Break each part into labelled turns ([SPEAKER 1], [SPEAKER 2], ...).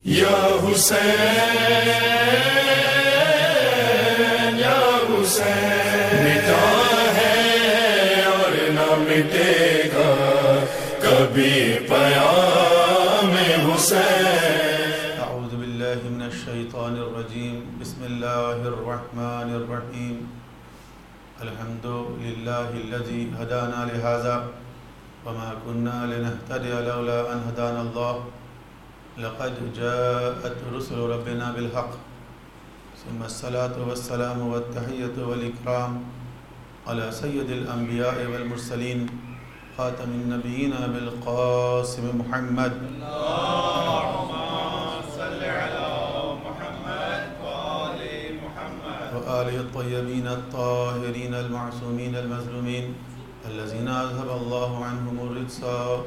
[SPEAKER 1] یا حسین یا حسین، مٹا ہے اور نہ مٹے گا کبھی پیام حسین۔
[SPEAKER 2] اعوذ باللہ من الشیطان الرجیم، بسم اللہ الرحمن الرحیم۔ الحمد للہ الذی ہدانا لہذا وما كنا لنهتدي لولا ان هدانا الله، لقد جاءت رسل ربنا بالحق، ثم الصلاة والسلام والتحية والإكرام على سيد الأنبياء والمرسلين خاتم النبيين بالقاسم محمد،
[SPEAKER 1] اللهم صل على محمد وآل محمد
[SPEAKER 2] وآله الطيبين الطاهرين المعصومين المظلومين الذين أذهب الله عنهم الرجس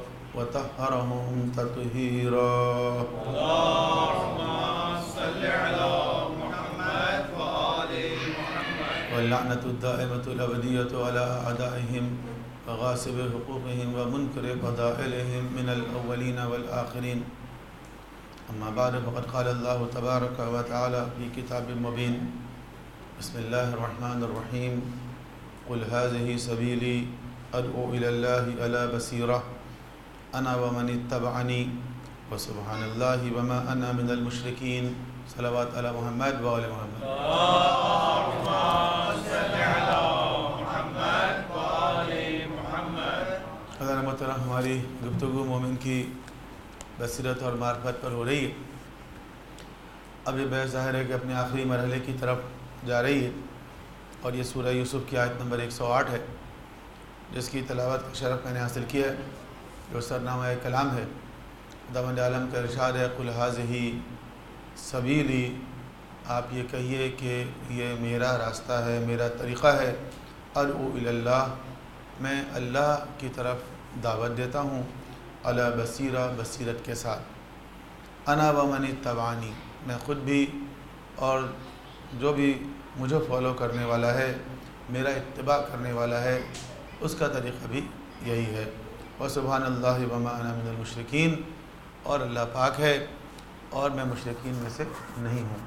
[SPEAKER 2] وطهرهم تطهيرا،
[SPEAKER 1] اللهم صل على محمد وآل محمد
[SPEAKER 2] واللعنة الدائمة الأبدية على أعدائهم وغاصب حقوقهم ومنكر فضائلهم من الأولين والآخرين. أما بعد، فقد قال الله تبارك وتعالى في كتاب مبين: بسم الله الرحمن الرحيم. قل هذه سبيلي أدعو إلى الله على بصيرة أنا ومن اتبعني وسبحان الله وما أنا من المشركين. صلوات على محمد وآل محمد۔
[SPEAKER 1] اللهم صل على محمد وآل محمد۔
[SPEAKER 2] خدا محترم، ہماری گفتگو مومن کی بصیرت اور معرفت پر ہو رہی ہے۔ اب یہ بحث ظاہر ہے کہ اپنے آخری مرحلے کی طرف جا رہی ہے، اور یہ سورہ یوسف کی آیت نمبر 108 ہے، جس کی تلاوت کا شرف میں نے حاصل کیا ہے، جو سرنامہ کلام ہے۔ خداوند عالم کا ارشاد ہے: قل ھذہ سبیلی، آپ یہ کہیے کہ یہ میرا راستہ ہے، میرا طریقہ ہے۔ ادعو الی اللہ، میں اللہ کی طرف دعوت دیتا ہوں، علی بصیرہ، بصیرت کے ساتھ۔ انا ومن اتبعنی، میں خود بھی اور جو بھی مجھے فالو کرنے والا ہے، میرا اتباع کرنے والا ہے، اس کا طریقہ بھی یہی ہے۔ وسبحان اللہ وما انا من المشرکین، اور اللہ پاک ہے اور میں مشرکین میں سے نہیں ہوں۔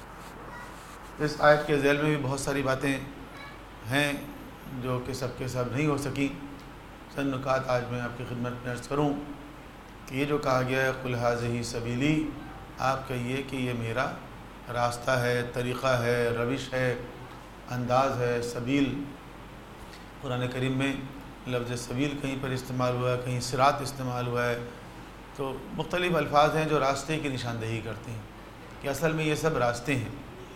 [SPEAKER 2] اس آیت کے ذیل میں بھی بہت ساری باتیں ہیں جو کہ سب کے سب نہیں ہو سکیں۔ چند نکات آج میں آپ کی خدمت میں عرض کروں کہ یہ جو کہا گیا ہے قل ھذہ سبیلی، آپ کہیے کہ یہ میرا راستہ ہے، طریقہ ہے، روش ہے، انداز ہے۔ سبیل، قرآن کریم میں لفظ سبیل کہیں پر استعمال ہوا ہے، کہیں صراط استعمال ہوا ہے، تو مختلف الفاظ ہیں جو راستے کی نشاندہی کرتے ہیں کہ اصل میں یہ سب راستے ہیں۔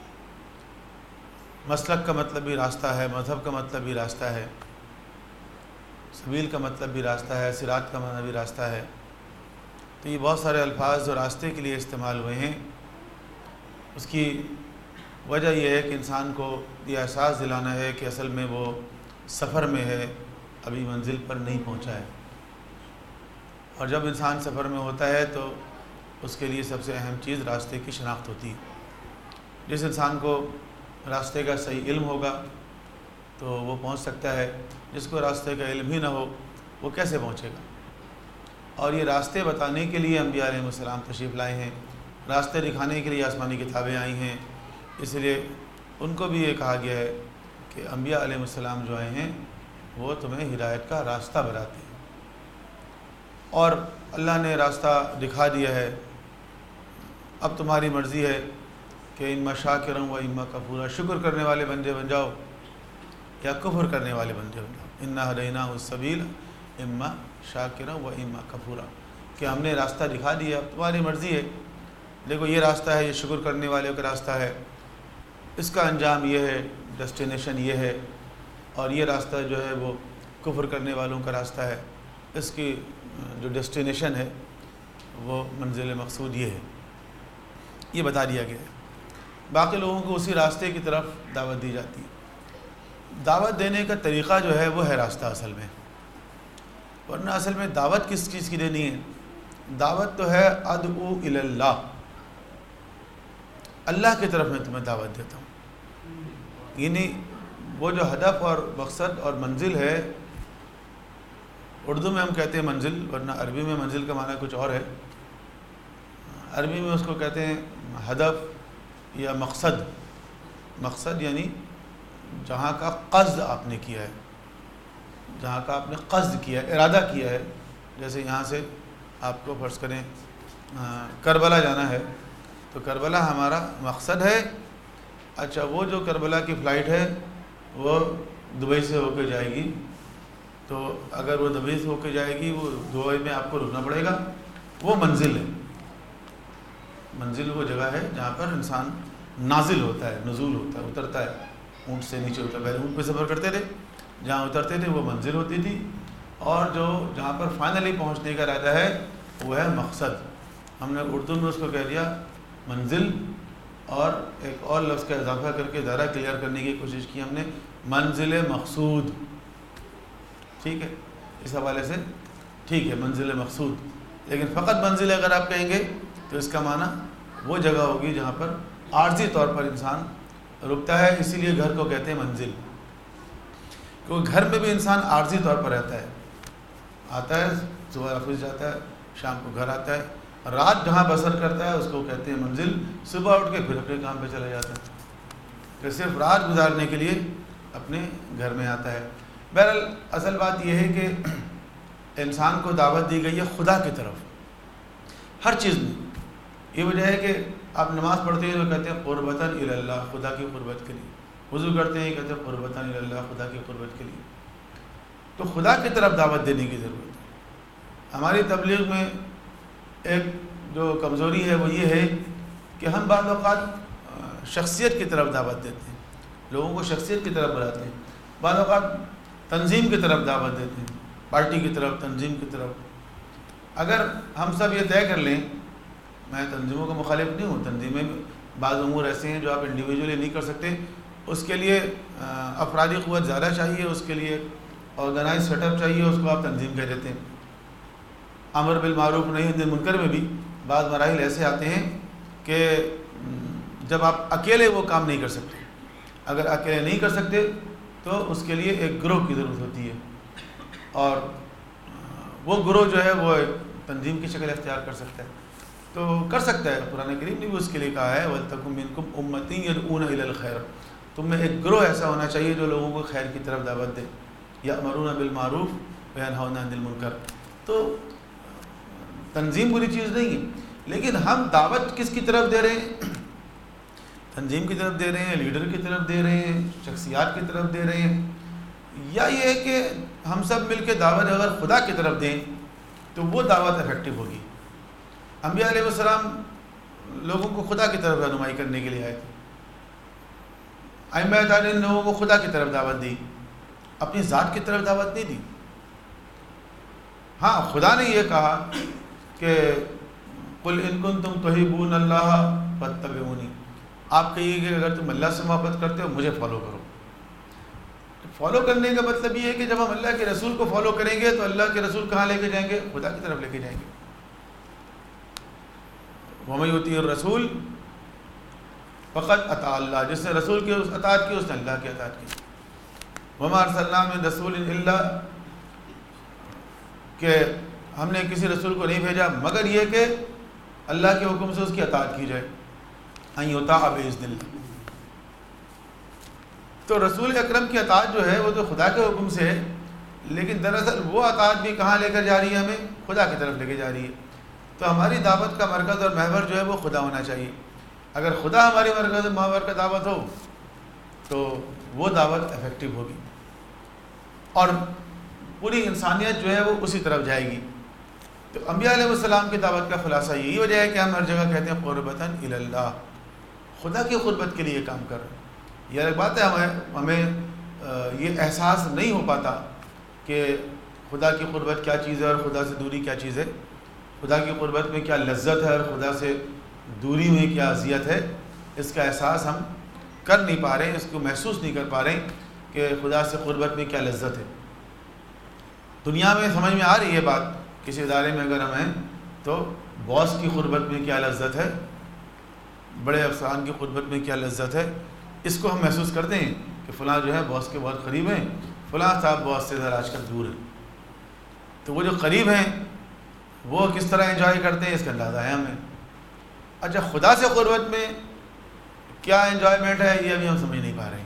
[SPEAKER 2] مسلک کا مطلب بھی راستہ ہے، مذہب کا مطلب بھی راستہ ہے، سبیل کا مطلب بھی راستہ ہے، صراط کا معنی بھی راستہ ہے۔ تو یہ بہت سارے الفاظ جو راستے کے لیے استعمال ہوئے ہیں، اس کی وجہ یہ ہے کہ انسان کو یہ احساس دلانا ہے کہ اصل میں وہ سفر میں ہے، ابھی منزل پر نہیں پہنچا ہے۔ اور جب انسان سفر میں ہوتا ہے تو اس کے لیے سب سے اہم چیز راستے کی شناخت ہوتی ہے۔ جس انسان کو راستے کا صحیح علم ہوگا تو وہ پہنچ سکتا ہے، جس کو راستے کا علم ہی نہ ہو وہ کیسے پہنچے گا؟ اور یہ راستے بتانے کے لیے انبیاء علیہ السلام تشریف لائے ہیں، راستے دکھانے کے لیے آسمانی کتابیں آئی ہیں، اس لیے ان کو بھی یہ کہا گیا ہے کہ انبیاء علیہ السلام جو آئے ہیں وہ تمہیں ہدایت کا راستہ بتاتے ہیں، اور اللہ نے راستہ دکھا دیا ہے۔ اب تمہاری مرضی ہے کہ اما شاکرا و اما کفورا، شکر کرنے والے بندے بن جاؤ یا کفر کرنے والے بندے بن جاؤ۔ انا ہدیناہ السبیل اما شاکرا و اما کفورا، کہ ہم نے راستہ دکھا دیا، اب تمہاری مرضی ہے، دیکھو یہ راستہ ہے، یہ شکر کرنے والوں کا راستہ ہے، اس کا انجام یہ ہے، ڈیسٹینیشن یہ ہے، اور یہ راستہ جو ہے وہ کفر کرنے والوں کا راستہ ہے، اس کی جو ڈیسٹینیشن ہے وہ منزل مقصود یہ ہے، یہ بتا دیا گیا ہے۔ باقی لوگوں کو اسی راستے کی طرف دعوت دی جاتی ہے۔ دعوت دینے کا طریقہ جو ہے وہ ہے راستہ اصل میں، ورنہ اصل میں دعوت کس چیز کی دینی ہے؟ دعوت تو ہے ادعو الی اللہ، اللہ کی طرف میں تمہیں دعوت دیتا ہوں، یعنی وہ جو ہدف اور مقصد اور منزل ہے، اردو میں ہم کہتے ہیں منزل، ورنہ عربی میں منزل کا معنی کچھ اور ہے، عربی میں اس کو کہتے ہیں ہدف یا مقصد. مقصد یعنی جہاں کا قصد آپ نے کیا ہے، جہاں کا آپ نے قصد کیا ہے، ارادہ کیا ہے. جیسے یہاں سے آپ کو فرض کریں کربلا جانا ہے، تو کربلا ہمارا مقصد ہے. اچھا، وہ جو کربلا کی فلائٹ ہے وہ دبئی سے ہو کے جائے گی، تو اگر وہ دبئی سے ہو کے جائے گی، وہ دبئی میں آپ کو رکنا پڑے گا. وہ منزل ہے. منزل وہ جگہ ہے جہاں پر انسان نازل ہوتا ہے، نزول ہوتا ہے، اترتا ہے، اونٹ سے نیچے اترتا ہے. پہلے اونٹ پہ سفر کرتے تھے، جہاں اترتے تھے وہ منزل ہوتی تھی. اور جہاں پر فائنلی پہنچنے کا ارادہ ہے وہ ہے مقصد. ہم نے اردو میں اس کو کہہ دیا منزل، اور ایک اور لفظ کا اضافہ کر کے زیادہ کلیئر کرنے کی کوشش کی ہم نے، منزل مقصود. ٹھیک ہے، اس حوالے سے ٹھیک ہے منزل مقصود. لیکن فقط منزل اگر آپ کہیں گے تو اس کا معنی وہ جگہ ہوگی جہاں پر عارضی طور پر انسان رکتا ہے. اسی لیے گھر کو کہتے ہیں منزل، کیونکہ گھر میں بھی انسان عارضی طور پر رہتا ہے. آتا ہے، صبح آفس جاتا ہے، شام کو گھر آتا ہے، رات جہاں بسر کرتا ہے اس کو کہتے ہیں منزل. صبح اٹھ کے پھر اپنے کام پہ چلا جاتا ہے، کہ صرف رات گزارنے کے لیے اپنے گھر میں آتا ہے. بہرحال اصل بات یہ ہے کہ انسان کو دعوت دی گئی ہے خدا کی طرف ہر چیز میں. یہ وجہ ہے کہ آپ نماز پڑھتے ہیں تو کہتے ہیں قربتاً الی اللہ، خدا کی قربت کے لیے. وضو کرتے ہیں کہتے ہیں قربتاً الی اللہ، خدا کی قربت کے لیے. تو خدا کی طرف دعوت دینے کی ضرورت ہے. ہماری تبلیغ میں ایک جو کمزوری ہے وہ یہ ہے کہ ہم بعض اوقات شخصیت کی طرف دعوت دیتے ہیں، لوگوں کو شخصیت کی طرف بلاتے ہیں. بعض اوقات تنظیم کی طرف دعوت دیتے ہیں، پارٹی کی طرف، تنظیم کی طرف. اگر ہم سب یہ طے کر لیں، میں تنظیموں کا مخالف نہیں ہوں، تنظیمیں بعض امور ایسے ہیں جو آپ انڈیویجولی نہیں کر سکتے، اس کے لیے افرادی قوت زیادہ چاہیے، اس کے لیے آرگنائز سیٹ اپ چاہیے، اس کو آپ تنظیم کہہ دیتے ہیں. امر بالمعروف نہی عن المنکر میں بھی بعض مراحل ایسے آتے ہیں کہ جب آپ اکیلے وہ کام نہیں کر سکتے. اگر اکیلے نہیں کر سکتے تو اس کے لیے ایک گروہ کی ضرورت ہوتی ہے، اور وہ گروہ جو ہے وہ ایک تنظیم کی شکل اختیار کر سکتا ہے. تو کر سکتا ہے، قرآن کریم نے بھی اس کے لیے کہا ہے وَلْتَكُن مِّنكُمْ أُمَّةٌ يَدْعُونَ إِلَى الْخَيْرِ. تم میں ایک گروہ ایسا ہونا چاہیے جو لوگوں کو خیر کی طرف دعوت دے. يَأْمُرُونَ بِالْمَعْرُوفِ وَيَنْهَوْنَ عَنِ الْمُنكَرِ. تو تنظیم بری چیز نہیں ہے، لیکن ہم دعوت کس کی طرف دے رہے ہیں؟ تنظیم کی طرف دے رہے ہیں، لیڈر کی طرف دے رہے ہیں، شخصیات کی طرف دے رہے ہیں، یا یہ ہے کہ ہم سب مل کے دعوت اگر خدا کی طرف دیں تو وہ دعوت افیکٹو ہوگی. انبیاء علیہ السلام لوگوں کو خدا کی طرف رہنمائی کرنے کے لیے آئے تھے. ائمہ نے لوگوں کو خدا کی طرف دعوت دی، اپنی ذات کی طرف دعوت نہیں دی. ہاں، خدا نے یہ کہا کہ قل ان کنتم تحبون اللہ فاتبعونی. آپ کہیے کہ اگر تم اللہ سے محبت کرتے ہو مجھے فالو کرو. فالو کرنے کا مطلب یہ ہے کہ جب ہم اللہ کے رسول کو فالو کریں گے تو اللہ کے رسول کہاں لے کے جائیں گے؟ خدا کی طرف لے کے جائیں گے. وَمَن يُطِیعِ الرَّسُولَ فَقَدْ أَطَاعَ اللَّهَ. جس نے رسول کی اطاعت کی اس نے اللہ کی اطاعت کی. وَمَا أَرْسَلْنَا مِن رَّسُولٍ إِلَّا، کہ ہم نے کسی رسول کو نہیں بھیجا مگر یہ کہ اللہ کے حکم سے اس کی اطاعت کی جائے. أَن يُطَاعَ بِإِذْنِ اللَّهِ. تو رسول اکرم کی اطاعت جو ہے وہ تو خدا کے حکم سے ہے، لیکن دراصل وہ اطاعت بھی کہاں لے کر جا رہی ہے؟ ہمیں خدا کی طرف لے کے جا رہی ہے. تو ہماری دعوت کا مرکز اور محور جو ہے وہ خدا ہونا چاہیے. اگر خدا ہماری مرکز اور محور کا دعوت ہو تو وہ دعوت افیکٹو ہوگی، اور پوری انسانیت جو ہے وہ اسی طرف جائے گی. تو انبیاء علیہ السلام کی دعوت کا خلاصہ یہی وجہ ہے کہ ہم ہر جگہ کہتے ہیں قربتاً الی اللہ، خدا کی قربت کے لیے کام کر رہے ہیں. یہ ایک بات ہے، ہمیں یہ احساس نہیں ہو پاتا کہ خدا کی قربت کیا چیز ہے اور خدا سے دوری کیا چیز ہے، خدا کی قربت میں کیا لذت ہے اور خدا سے دوری میں کیا اذیت ہے. اس کا احساس ہم کر نہیں پا رہے ہیں، اس کو محسوس نہیں کر پا رہے ہیں کہ خدا سے قربت میں کیا لذت ہے. دنیا میں سمجھ میں آ رہی ہے بات، کسی ادارے میں اگر ہم ہیں تو باس کی قربت میں کیا لذت ہے، بڑے افسران کی قربت میں کیا لذت ہے، اس کو ہم محسوس کرتے ہیں کہ فلاں جو ہے باس کے بہت قریب ہیں، فلاں صاحب باس سے ذرا آج کل دور ہیں. تو وہ جو قریب ہیں وہ کس طرح انجوائے کرتے ہیں اس کا اندازہ ہے ہمیں. اچھا خدا سے قربت میں کیا انجوائمنٹ ہے یہ ابھی ہم سمجھ نہیں پا رہے ہیں،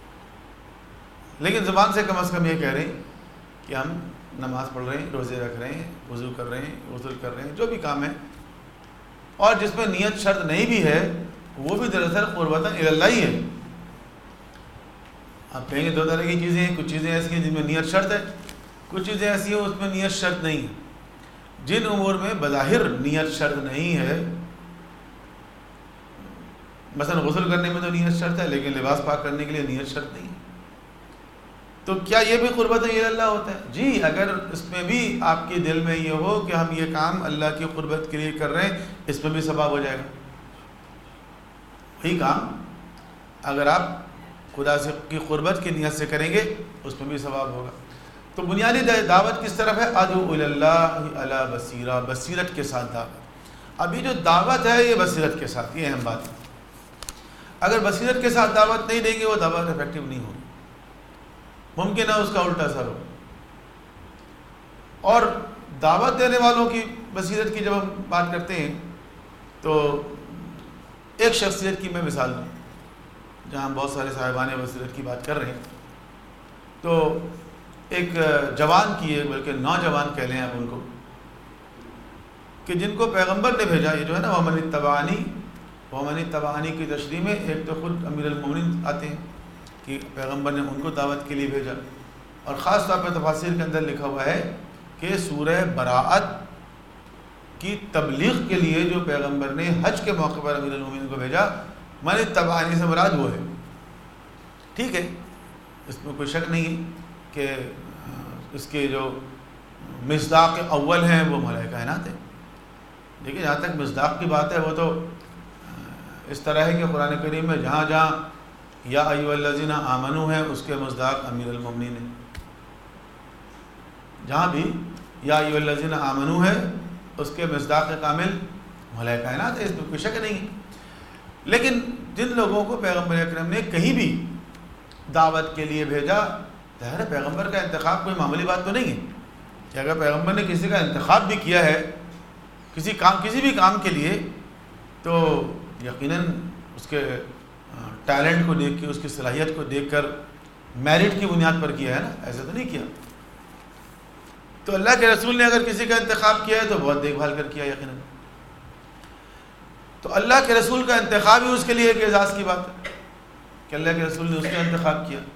[SPEAKER 2] لیکن زبان سے کم از کم یہ کہہ رہے ہیں کہ ہم نماز پڑھ رہے ہیں، روزے رکھ رہے ہیں، وضو کر رہے ہیں، غسل کر رہے ہیں، جو بھی کام ہے، اور جس میں نیت شرط نہیں بھی ہے وہ بھی دراصل قربتاً الی اللہ ہی ہے۔ آپ کہیں گے دو طرح کی چیزیں ہیں، کچھ چیزیں ایسی ہیں جن میں نیت شرط ہے، کچھ چیزیں ایسی ہیں اس میں نیت شرط نہیں ہے۔ جن امور میں بظاہر نیت شرط نہیں ہے، مثلا غسل کرنے میں تو نیت شرط ہے لیکن لباس پاک کرنے کے لیے نیت شرط نہیں ہے، تو کیا یہ بھی قربت الی اللہ ہوتا ہے؟ جی، اگر اس میں بھی آپ کے دل میں یہ ہو کہ ہم یہ کام اللہ کی قربت کے لیے کر رہے ہیں، اس میں بھی ثواب ہو جائے گا۔ وہی کام اگر آپ خدا سے کی قربت کی نیت سے کریں گے اس میں بھی ثواب ہوگا۔ تو بنیادی دعوت کس طرف ہے؟ ادعو الی اللہ علی بصیرہ، بصیرت کے ساتھ دعوت۔ ابھی جو دعوت ہے یہ بصیرت کے ساتھ، یہ اہم بات ہے۔ اگر بصیرت کے ساتھ دعوت نہیں دیں گے وہ دعوت افیکٹو نہیں ہوگی، ممکن ہے اس کا الٹا اثر ہو۔ اور دعوت دینے والوں کی بصیرت کی جب ہم بات کرتے ہیں تو ایک شخصیت کی میں مثال دوں، جہاں بہت سارے صاحبان بصیرت کی بات کر رہے ہیں، تو ایک جوان کی ہے، بلکہ نوجوان کہہ لیں آپ ان کو، کہ جن کو پیغمبر نے بھیجا، یہ جو ہے نا ومن اتبعنی کی تشریح میں ایک تو خود امیر المومنین آتے ہیں کہ پیغمبر نے ان کو دعوت کے لیے بھیجا، اور خاص طور پہ تفاسیر کے اندر لکھا ہوا ہے کہ سورہ براءت کی تبلیغ کے لیے جو پیغمبر نے حج کے موقع پر امیر المومنین کو بھیجا، من اتبعنی سے مراد وہ ہے۔ ٹھیک ہے، اس میں کوئی شک نہیں ہے کہ اس کے جو مصداق اول ہیں وہ ملائکہ کائنات ہیں، لیکن جہاں تک مصداق کی بات ہے وہ تو اس طرح ہے کہ قرآن کریم میں جہاں جہاں یا ایھا الذین آمنوا ہے اس کے مصداق امیر المومنین ہیں، جہاں بھی یا ایھا الذین آمنوا ہے اس کے مصداق کامل ملائکہ کائنات ہے، اس میں کوئی شک نہیں ہے۔ لیکن جن لوگوں کو پیغمبر اکرم نے کہیں بھی دعوت کے لیے بھیجا، ظاہر ہے پیغمبر کا انتخاب کوئی معمولی بات تو نہیں ہے کہ اگر پیغمبر نے کسی کا انتخاب بھی کیا ہے کسی بھی کام کے لیے تو یقیناً اس کے ٹیلنٹ کو دیکھ کے، اس کی صلاحیت کو دیکھ کر میرٹ کی بنیاد پر کیا ہے نا، ایسا تو نہیں کیا۔ تو اللہ کے رسول نے اگر کسی کا انتخاب کیا ہے تو بہت دیکھ بھال کر کیا یقیناً۔ تو اللہ کے رسول کا انتخاب ہی اس کے لیے ایک اعزاز کی بات ہے کہ اللہ کے رسول نے اس کا انتخاب کیا،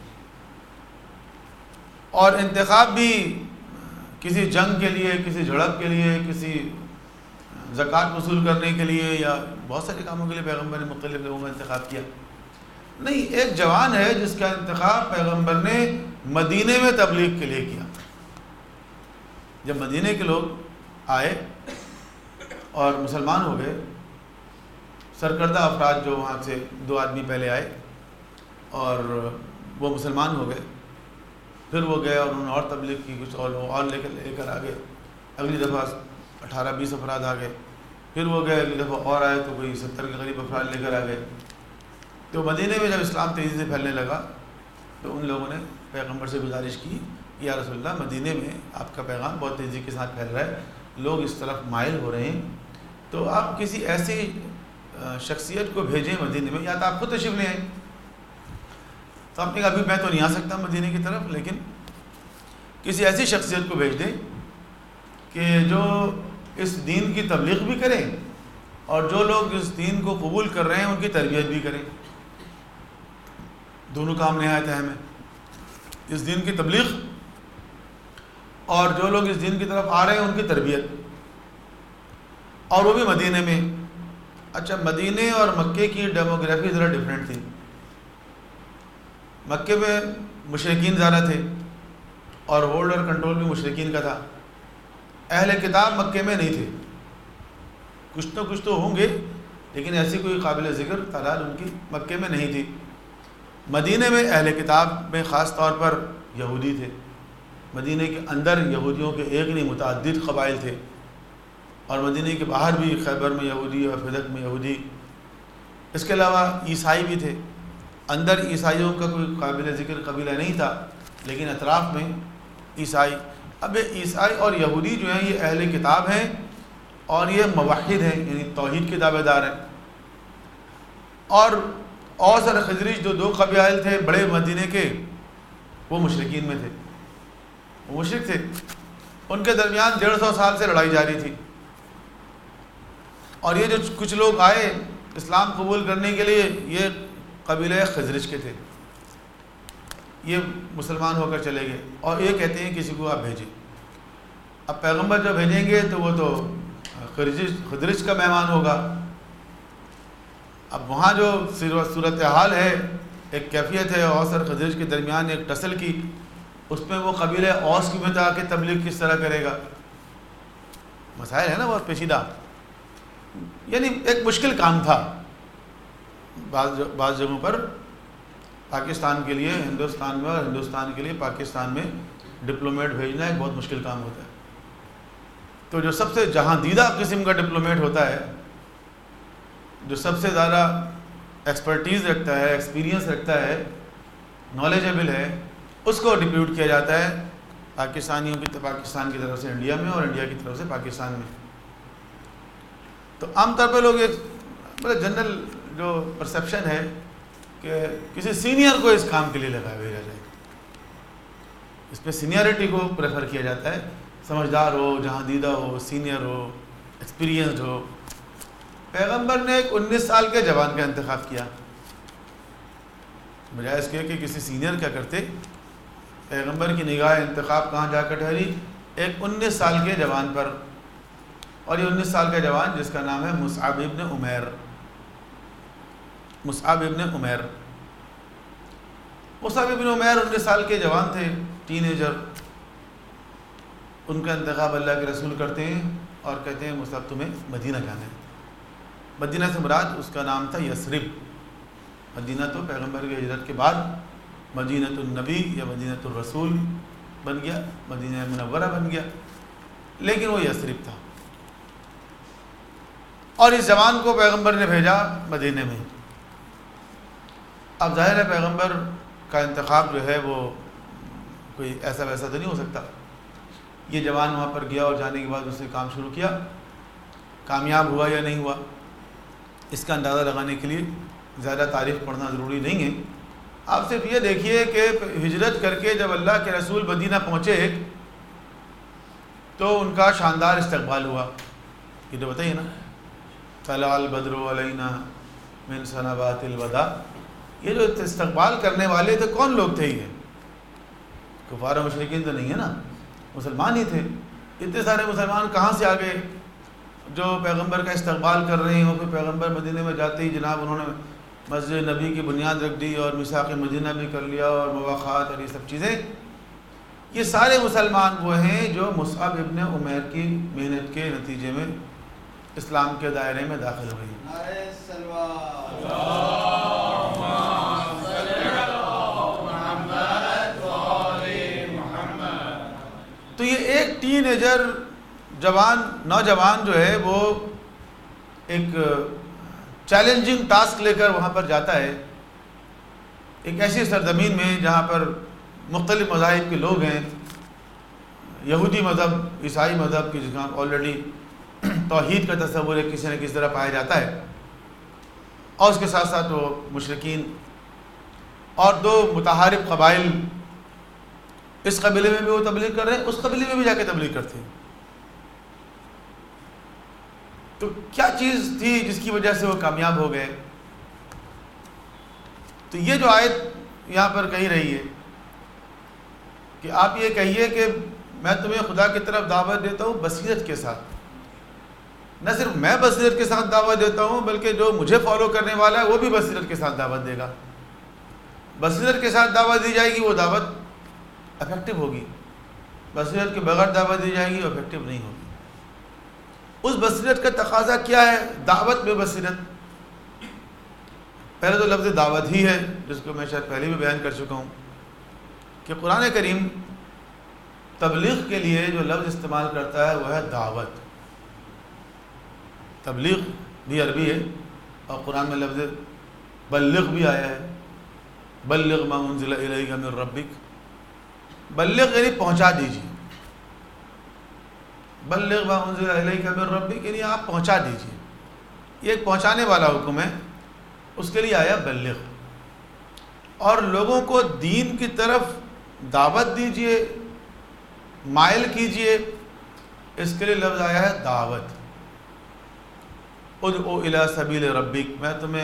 [SPEAKER 2] اور انتخاب بھی کسی جنگ کے لیے، کسی جھڑپ کے لیے، کسی زکوٰۃ وصول کرنے کے لیے یا بہت سارے کاموں کے لیے پیغمبر نے مختلف لوگوں کا انتخاب کیا نہیں۔ ایک جوان ہے جس کا انتخاب پیغمبر نے مدینے میں تبلیغ کے لیے کیا۔ جب مدینے کے لوگ آئے اور مسلمان ہو گئے، سرکردہ افراد جو وہاں سے 2 آدمی پہلے آئے اور وہ مسلمان ہو گئے، پھر وہ گئے اور انہوں نے اور تبلیغ کی، کچھ اور لے کر آ گئے، اگلی دفعہ 18-20 افراد آ گئے، پھر وہ گئے، اگلی دفعہ اور آئے تو کوئی 70 کے قریب افراد لے کر آ گئے۔ تو مدینے میں جب اسلام تیزی سے پھیلنے لگا تو ان لوگوں نے پیغمبر سے گزارش کی، یا رسول اللہ مدینے میں آپ کا پیغام بہت تیزی کے ساتھ پھیل رہا ہے، لوگ اس طرف مائل ہو رہے ہیں، تو آپ کسی ایسی شخصیت کو بھیجیں مدینے میں، یا تو آپ خود تشریف لے آئیں۔ تو آپ نے کہا ابھی میں تو نہیں آ سکتا مدینے کی طرف، لیکن کسی ایسی شخصیت کو بھیج دیں کہ جو اس دین کی تبلیغ بھی کریں اور جو لوگ اس دین کو قبول کر رہے ہیں ان کی تربیت بھی کریں۔ دونوں کام نہایت اہم ہیں، اس دین کی تبلیغ اور جو لوگ اس دین کی طرف آ رہے ہیں ان کی تربیت، اور وہ بھی مدینے میں۔ اچھا، مدینے اور مکے کی ڈیموگرافی ذرا ڈیفرنٹ تھی۔ مکے میں مشرکین زیادہ تھے اور ہولڈ اور کنٹرول بھی مشرکین کا تھا۔ اہل کتاب مکے میں نہیں تھے، کچھ تو ہوں گے لیکن ایسی کوئی قابل ذکر تعداد ان کی مکے میں نہیں تھی۔ مدینے میں اہل کتاب میں خاص طور پر یہودی تھے، مدینے کے اندر یہودیوں کے ایک نہیں متعدد قبائل تھے، اور مدینے کے باہر بھی خیبر میں یہودی اور فدق میں یہودی، اس کے علاوہ عیسائی بھی تھے۔ اندر عیسائیوں کا کوئی قابل ذکر قبیلہ نہیں تھا لیکن اطراف میں عیسائی۔ اب عیسائی اور یہودی جو ہیں یہ اہل کتاب ہیں، اور یہ موحد ہیں، یعنی توحید کے دعوے دار ہیں. اور اوس اور خزرج جو دو قبائل تھے بڑے مدینے کے، وہ مشرکین میں تھے، وہ مشرک تھے. ان کے درمیان 150 سال سے لڑائی جاری تھی. اور یہ جو کچھ لوگ آئے اسلام قبول کرنے کے لیے، یہ قبیلہ خزرج کے تھے. یہ مسلمان ہو کر چلے گئے اور یہ کہتے ہیں کسی کو آپ بھیجیں. اب پیغمبر جو بھیجیں گے تو وہ تو خزرج کا مہمان ہوگا. اب وہاں جو صورتحال ہے، ایک کیفیت ہے اوس اور خزرج کے درمیان ایک ٹسل کی، اس میں وہ قبیلہ اوس میں جا کے تبلیغ کس طرح کرے گا؟ مسائل ہے نا بہت پیچیدہ. یعنی ایک مشکل کام تھا. بعض جگہوں پر پاکستان کے لیے ہندوستان میں اور ہندوستان کے لیے پاکستان میں ڈپلومیٹ بھیجنا ایک بہت مشکل کام ہوتا ہے. تو جو سب سے جہاں دیدہ قسم کا ڈپلومیٹ ہوتا ہے، جو سب سے زیادہ ایکسپرٹیز رکھتا ہے، ایکسپیرینس رکھتا ہے، نالجبل ہے، اس کو ڈپیوٹ کیا جاتا ہے پاکستان کی طرف سے انڈیا میں اور انڈیا کی طرف سے پاکستان میں. تو عام طور پہ لوگ ایک بڑا جنرل جو پرسیپشن ہے کہ کسی سینئر کو اس کام کے لیے لگایا بھیجا جائے. اس پہ سینئرٹی کو پریفر کیا جاتا ہے، سمجھدار ہو، جہاں دیدہ ہو، سینئر ہو، ایکسپیرینسڈ ہو. پیغمبر نے ایک 19 سال کے جوان کا انتخاب کیا، بجائے اس کے کہ کسی سینئر کیا کرتے. پیغمبر کی نگاہ انتخاب کہاں جا کر ٹھہری؟ ایک 19 سال کے جوان پر. اور یہ 19 سال کا جوان جس کا نام ہے مصعب ابن عمیر. مصعب ابن عمیر 19 سال کے جوان تھے، ٹین ایجر. ان کا انتخاب اللہ کے رسول کرتے ہیں اور کہتے ہیں مصعب تمہیں مدینہ جانا ہے. مدینہ سے مراد اس کا نام تھا یثرب. مدینہ تو پیغمبر کی ہجرت کے بعد مدینۃ النبی یا مدینۃ الرسول بن گیا، مدینہ منورہ بن گیا، لیکن وہ یثرب تھا. اور اس جوان کو پیغمبر نے بھیجا مدینے میں. اب ظاہر ہے پیغمبر کا انتخاب جو ہے وہ کوئی ایسا ویسا تو نہیں ہو سکتا. یہ جوان وہاں پر گیا اور جانے کے بعد اس نے کام شروع کیا. کامیاب ہوا یا نہیں ہوا اس کا اندازہ لگانے کے لیے زیادہ تاریخ پڑھنا ضروری نہیں ہے. آپ صرف یہ دیکھیے کہ ہجرت کر کے جب اللہ کے رسول مدینہ پہنچے تو ان کا شاندار استقبال ہوا. یہ تو بتائیے نا، طلع البدر علینا من سنوات الوداع. یہ جو استقبال کرنے والے تھے کون لوگ تھے؟ یہ کفار و مشرکین تو نہیں ہے نا، مسلمان ہی تھے. اتنے سارے مسلمان کہاں سے آ گئے جو پیغمبر کا استقبال کر رہے ہیں؟ اور پھر پیغمبر مدینہ میں جاتے ہی جناب انہوں نے مسجد نبی کی بنیاد رکھ دی اور میثاق مدینہ بھی کر لیا اور مواخات اور یہ سب چیزیں. یہ سارے مسلمان وہ ہیں جو مصعب ابن عمیر کی محنت کے نتیجے میں اسلام کے دائرے میں داخل ہوئے ہیں. تو یہ ایک ٹین ایجر نوجوان جو ہے وہ ایک چیلنجنگ ٹاسک لے کر وہاں پر جاتا ہے، ایک ایسی سرزمین میں جہاں پر مختلف مذاہب کے لوگ ہیں. یہودی مذہب، عیسائی مذہب کی جگہ آلریڈی توحید کا تصور ہے کسی نہ کسی طرح پایا جاتا ہے، اور اس کے ساتھ ساتھ وہ مشرکین اور دو متحارب قبائل، اس قبیلے میں بھی وہ تبلیغ کر رہے ہیں، اس قبیلے میں بھی جا کے تبلیغ کرتے ہیں. تو کیا چیز تھی جس کی وجہ سے وہ کامیاب ہو گئے؟ تو یہ جو آیت یہاں پر کہی رہی ہے کہ آپ یہ کہیے کہ میں تمہیں خدا کی طرف دعوت دیتا ہوں بصیرت کے ساتھ. نہ صرف میں بصیرت کے ساتھ دعوت دیتا ہوں بلکہ جو مجھے فالو کرنے والا ہے وہ بھی بصیرت کے ساتھ دعوت دے گا. بصیرت کے ساتھ دعوت دی جائے گی وہ دعوت افیکٹو ہوگی، بصیرت کے بغیر دعوت دی جائے گی وہ افیکٹو نہیں ہوگی. اس بصیرت کا تقاضا کیا ہے؟ دعوت میں بصیرت. پہلے تو لفظ دعوت ہی ہے جس کو میں شاید پہلے بھی بیان کر چکا ہوں کہ قرآن کریم تبلیغ کے لیے جو لفظ استعمال کرتا ہے وہ ہے دعوت. تبلیغ بھی عربی ہے اور قرآن میں لفظ بلغ بھی آیا ہے. بلغ ما انزل الیک من ربک. بلغ یعنی پہنچا دیجیے. بلغ ما انزل الیک من ربک، یعنی آپ پہنچا دیجیے. یہ ایک پہنچانے والا حکم ہے، اس کے لیے آیا بلغ. اور لوگوں کو دین کی طرف دعوت دیجیے، مائل کیجیے، اس کے لیے لفظ آیا ہے دعوت. ادعو الی سبیل ربک، میں تمہیں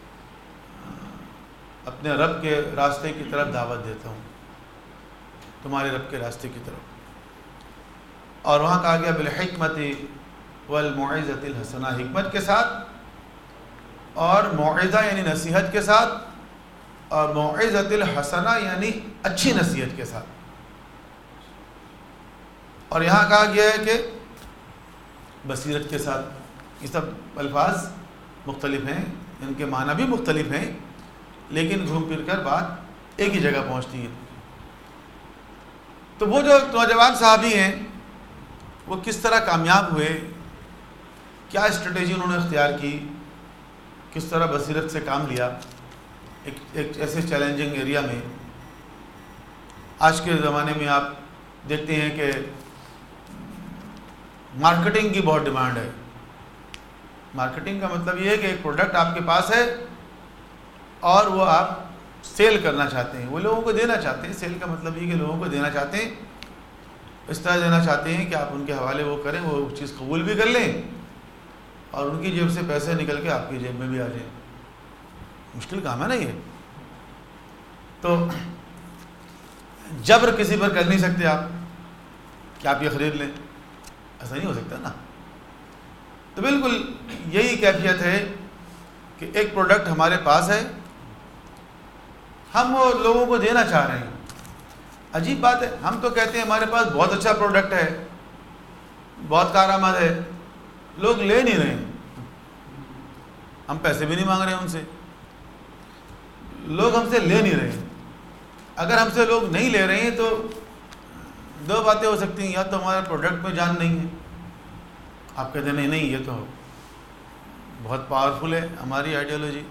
[SPEAKER 2] اپنے رب کے راستے کی طرف دعوت دیتا ہوں، تمہارے رب کے راستے کی طرف. اور وہاں کہا گیا بالحکمت والموعظۃ الحسنہ، حکمت کے ساتھ، اور موعظہ یعنی نصیحت کے ساتھ، اور موعظۃ الحسنہ یعنی اچھی نصیحت کے ساتھ. اور یہاں کہا گیا ہے کہ بصیرت کے ساتھ. یہ سب الفاظ مختلف ہیں، ان کے معنی بھی مختلف ہیں، لیکن گھوم پھر کر بات ایک ہی جگہ پہنچتی ہے. تو وہ جو نوجوان صحابی ہیں وہ کس طرح کامیاب ہوئے، کیا اسٹریٹجی انہوں نے اختیار کی، کس طرح بصیرت سے کام لیا ایک ایسے چیلنجنگ ایریا میں. آج کے زمانے میں آپ دیکھتے ہیں کہ مارکیٹنگ کی بہت ڈیمانڈ ہے. مارکیٹنگ کا مطلب یہ ہے کہ ایک پروڈکٹ آپ کے پاس ہے اور وہ آپ سیل کرنا چاہتے ہیں، وہ لوگوں کو دینا چاہتے ہیں. سیل کا مطلب یہ کہ لوگوں کو دینا چاہتے ہیں، اس طرح دینا چاہتے ہیں کہ آپ ان کے حوالے وہ کریں، وہ چیز قبول بھی کر لیں اور ان کی جیب سے پیسے نکل کے آپ کی جیب میں بھی آ جائیں. مشکل کام ہے نا یہ. تو جبر کسی پر کر نہیں سکتے آپ کہ آپ یہ خرید لیں، ایسا نہیں ہو سکتا نا. تو بالکل یہی کیفیت ہے کہ ایک پروڈکٹ ہمارے پاس ہے، ہم وہ لوگوں کو دینا چاہ رہے ہیں. عجیب بات ہے، ہم تو کہتے ہیں ہمارے پاس بہت اچھا پروڈکٹ ہے، بہت کارآمد ہے، لوگ لے نہیں رہے ہیں. ہم پیسے بھی نہیں مانگ رہے ہیں ان سے، لوگ ہم سے لے نہیں رہے ہیں. اگر ہم سے لوگ نہیں لے رہے ہیں تو دو باتیں ہو سکتی ہیں، یا تو ہمارے پروڈکٹ میں جان نہیں ہے، آپ کہتے ہیں نہیں یہ تو بہت پاورفل ہے ہماری آئیڈیالوجی.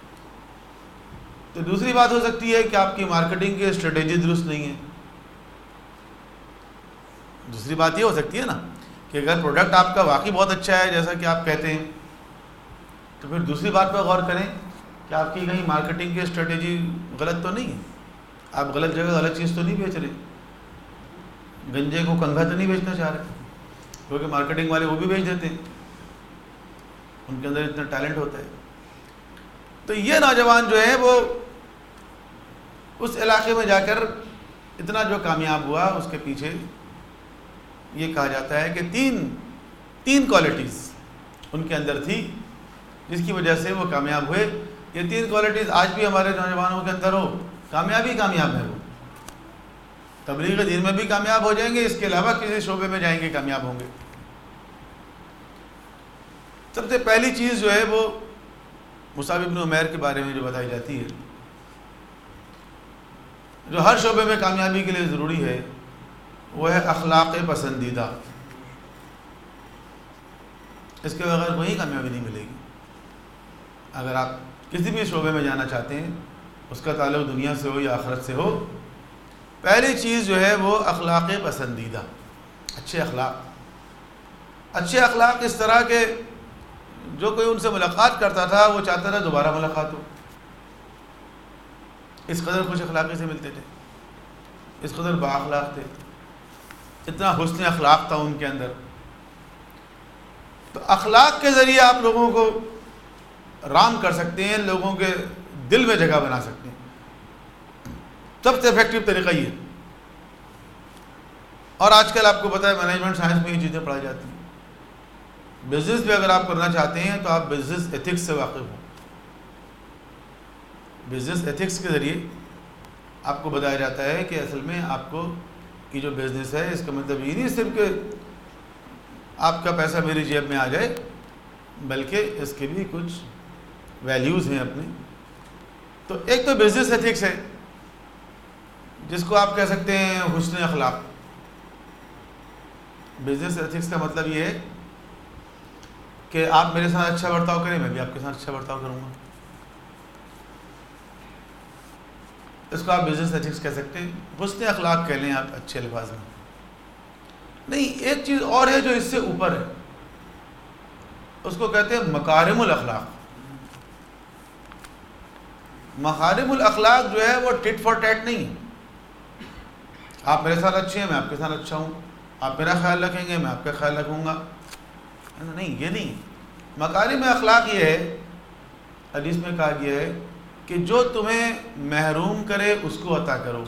[SPEAKER 2] تو دوسری بات ہو سکتی ہے کہ آپ کی مارکیٹنگ کی اسٹریٹجی درست نہیں ہے. دوسری بات یہ ہو سکتی ہے نا کہ اگر پروڈکٹ آپ کا واقعی بہت اچھا ہے جیسا کہ آپ کہتے ہیں، تو پھر دوسری بات پہ غور کریں کہ آپ کی کہیں مارکیٹنگ کی اسٹریٹجی غلط تو نہیں ہے. آپ غلط جگہ غلط چیز تو نہیں بیچ رہے، گنجے کو کنگھا تو نہیں بیچنا چاہ رہے، کیونکہ مارکیٹنگ والے وہ بھی بیچ دیتے ہیں، ان کے اندر اتنا ٹیلنٹ ہوتا ہے. تو یہ نوجوان جو ہے وہ اس علاقے میں جا کر اتنا جو کامیاب ہوا، اس کے پیچھے یہ کہا جاتا ہے کہ تین کوالٹیز ان کے اندر تھی جس کی وجہ سے وہ کامیاب ہوئے. یہ تین کوالٹیز آج بھی ہمارے نوجوانوں کے اندر ہو، کامیابی کامیاب ہے. وہ تبلیغ دین میں بھی کامیاب ہو جائیں گے، اس کے علاوہ کسی شعبے میں جائیں گے کامیاب ہوں گے. سب سے پہلی چیز جو ہے وہ مصعب بن عمیر کے بارے میں جو بتائی جاتی ہے، جو ہر شعبے میں کامیابی کے لیے ضروری ہے، وہ ہے اخلاق پسندیدہ. اس کے بغیر کوئی کامیابی نہیں ملے گی. اگر آپ کسی بھی شعبے میں جانا چاہتے ہیں، اس کا تعلق دنیا سے ہو یا آخرت سے ہو، پہلی چیز جو ہے وہ اخلاق پسندیدہ، اچھے اخلاق. اچھے اخلاق اس طرح کے جو کوئی ان سے ملاقات کرتا تھا وہ چاہتا تھا دوبارہ ملاقات ہو. اس قدر خوش اخلاقی سے ملتے تھے، اس قدر با اخلاق تھے، اتنا حسن اخلاق تھا ان کے اندر. تو اخلاق کے ذریعے آپ لوگوں کو رام کر سکتے ہیں، لوگوں کے دل میں جگہ بنا سکتے ہیں. سب سے افیکٹو طریقہ یہ. اور آج کل آپ کو پتہ ہے مینجمنٹ سائنس میں یہ چیزیں پڑھائی جاتی ہیں. بزنس بھی اگر آپ کرنا چاہتے ہیں تو آپ بزنس ایتھکس سے واقف ہوں. بزنس ایتھکس کے ذریعے آپ کو بتایا جاتا ہے کہ اصل میں آپ کو کی جو بزنس ہے، اس کا مطلب یہ نہیں صرف کہ آپ کا پیسہ میری جیب میں آ جائے، بلکہ اس کے بھی کچھ ویلیوز ہیں اپنے. تو ایک تو بزنس ایتھکس ہے جس کو آپ کہہ سکتے ہیں حسن اخلاق. بزنس ایتھکس کا مطلب یہ ہے کہ آپ میرے ساتھ اچھا برتاؤ کریں، میں بھی آپ کے ساتھ اچھا برتاؤ کروں گا. اس کو آپ بزنس ایتھکس کہہ سکتے ہیں، حسن اخلاق کہہ لیں آپ اچھے الفاظ میں. نہیں، ایک چیز اور ہے جو اس سے اوپر ہے، اس کو کہتے ہیں مکارم الاخلاق۔ مکارم الاخلاق جو ہے وہ ٹٹ فار ٹیٹ نہیں ہے، آپ میرے ساتھ اچھے ہیں میں آپ کے ساتھ اچھا ہوں، آپ میرا خیال رکھیں گے میں آپ کا خیال رکھوں گا، نہیں، یہ نہیں۔ مکارم اخلاق یہ ہے، حدیث میں کہا گیا ہے کہ جو تمہیں محروم کرے اس کو عطا کرو،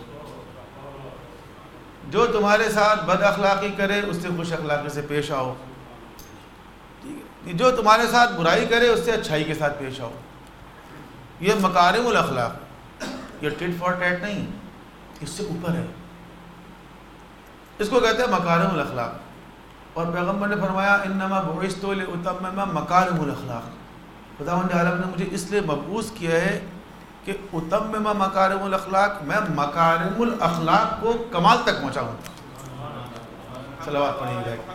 [SPEAKER 2] جو تمہارے ساتھ بد اخلاقی کرے اس سے خوش اخلاقی سے پیش آؤ، ٹھیک ہے، جو تمہارے ساتھ برائی کرے اس سے اچھائی کے ساتھ پیش آؤ۔ یہ مکارم الاخلاق، یہ ٹٹ فار ٹیٹ نہیں، اس سے اوپر ہے، اس کو کہتے ہیں مکارم الاخلاق۔ اور پیغمبر نے فرمایا انما بعثت لاتمم مکارم الاخلاق، خداوند عالم نے مجھے اس لیے مبعوث کیا ہے کہ اتمم مکارم الاخلاق، میں مکارم الاخلاق کو کمال تک پہنچاؤں۔ صلوات پڑھیں گے۔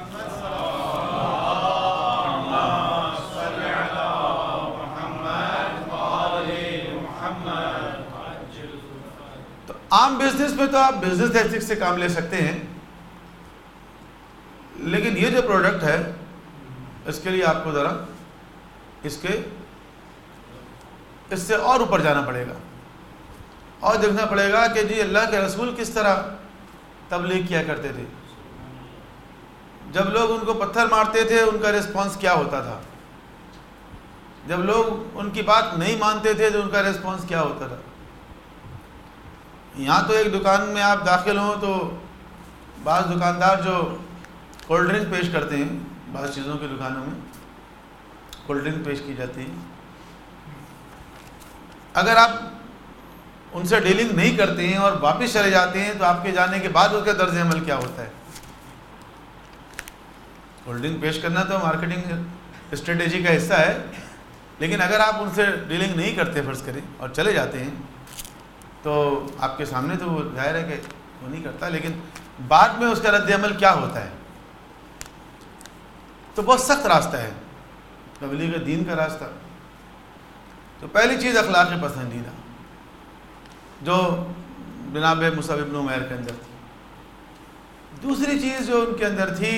[SPEAKER 2] تو عام بزنس میں تو آپ بزنس ایتھکس سے کام لے سکتے ہیں، لیکن یہ جو پروڈکٹ ہے اس کے لیے آپ کو ذرا اس سے اور اوپر جانا پڑے گا اور دیکھنا پڑے گا کہ جی اللہ کے رسول کس طرح تبلیغ کیا کرتے تھے، جب لوگ ان کو پتھر مارتے تھے ان کا ریسپانس کیا ہوتا تھا، جب لوگ ان کی بات نہیں مانتے تھے تو ان کا ریسپانس کیا ہوتا تھا۔ یہاں تو ایک دکان میں آپ داخل ہوں تو بعض دکاندار جو کولڈ ڈرنک پیش کرتے ہیں، بعض چیزوں کی دکانوں میں کولڈ ڈرنک پیش کی جاتی ہے، اگر آپ ان سے ڈیلنگ نہیں کرتے ہیں اور واپس چلے جاتے ہیں تو آپ کے جانے کے بعد اس کا طرز عمل کیا ہوتا ہے؟ کولڈ ڈرنک پیش کرنا تو مارکیٹنگ اسٹریٹجی کا حصہ ہے، لیکن اگر آپ ان سے ڈیلنگ نہیں کرتے فرض کریں اور چلے جاتے ہیں تو آپ کے سامنے تو وہ ظاہر ہے کہ وہ نہیں کرتا، لیکن بعد میں اس کا رد عمل کیا ہوتا ہے؟ تو بہت سخت راستہ ہے تبلیغ دین کا راستہ۔ تو پہلی چیز اخلاق پسندیدہ جو جناب مصعب ابن عمیر کے اندر تھی۔ دوسری چیز جو ان کے اندر تھی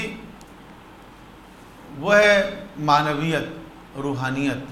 [SPEAKER 2] وہ ہے معنویت، روحانیت۔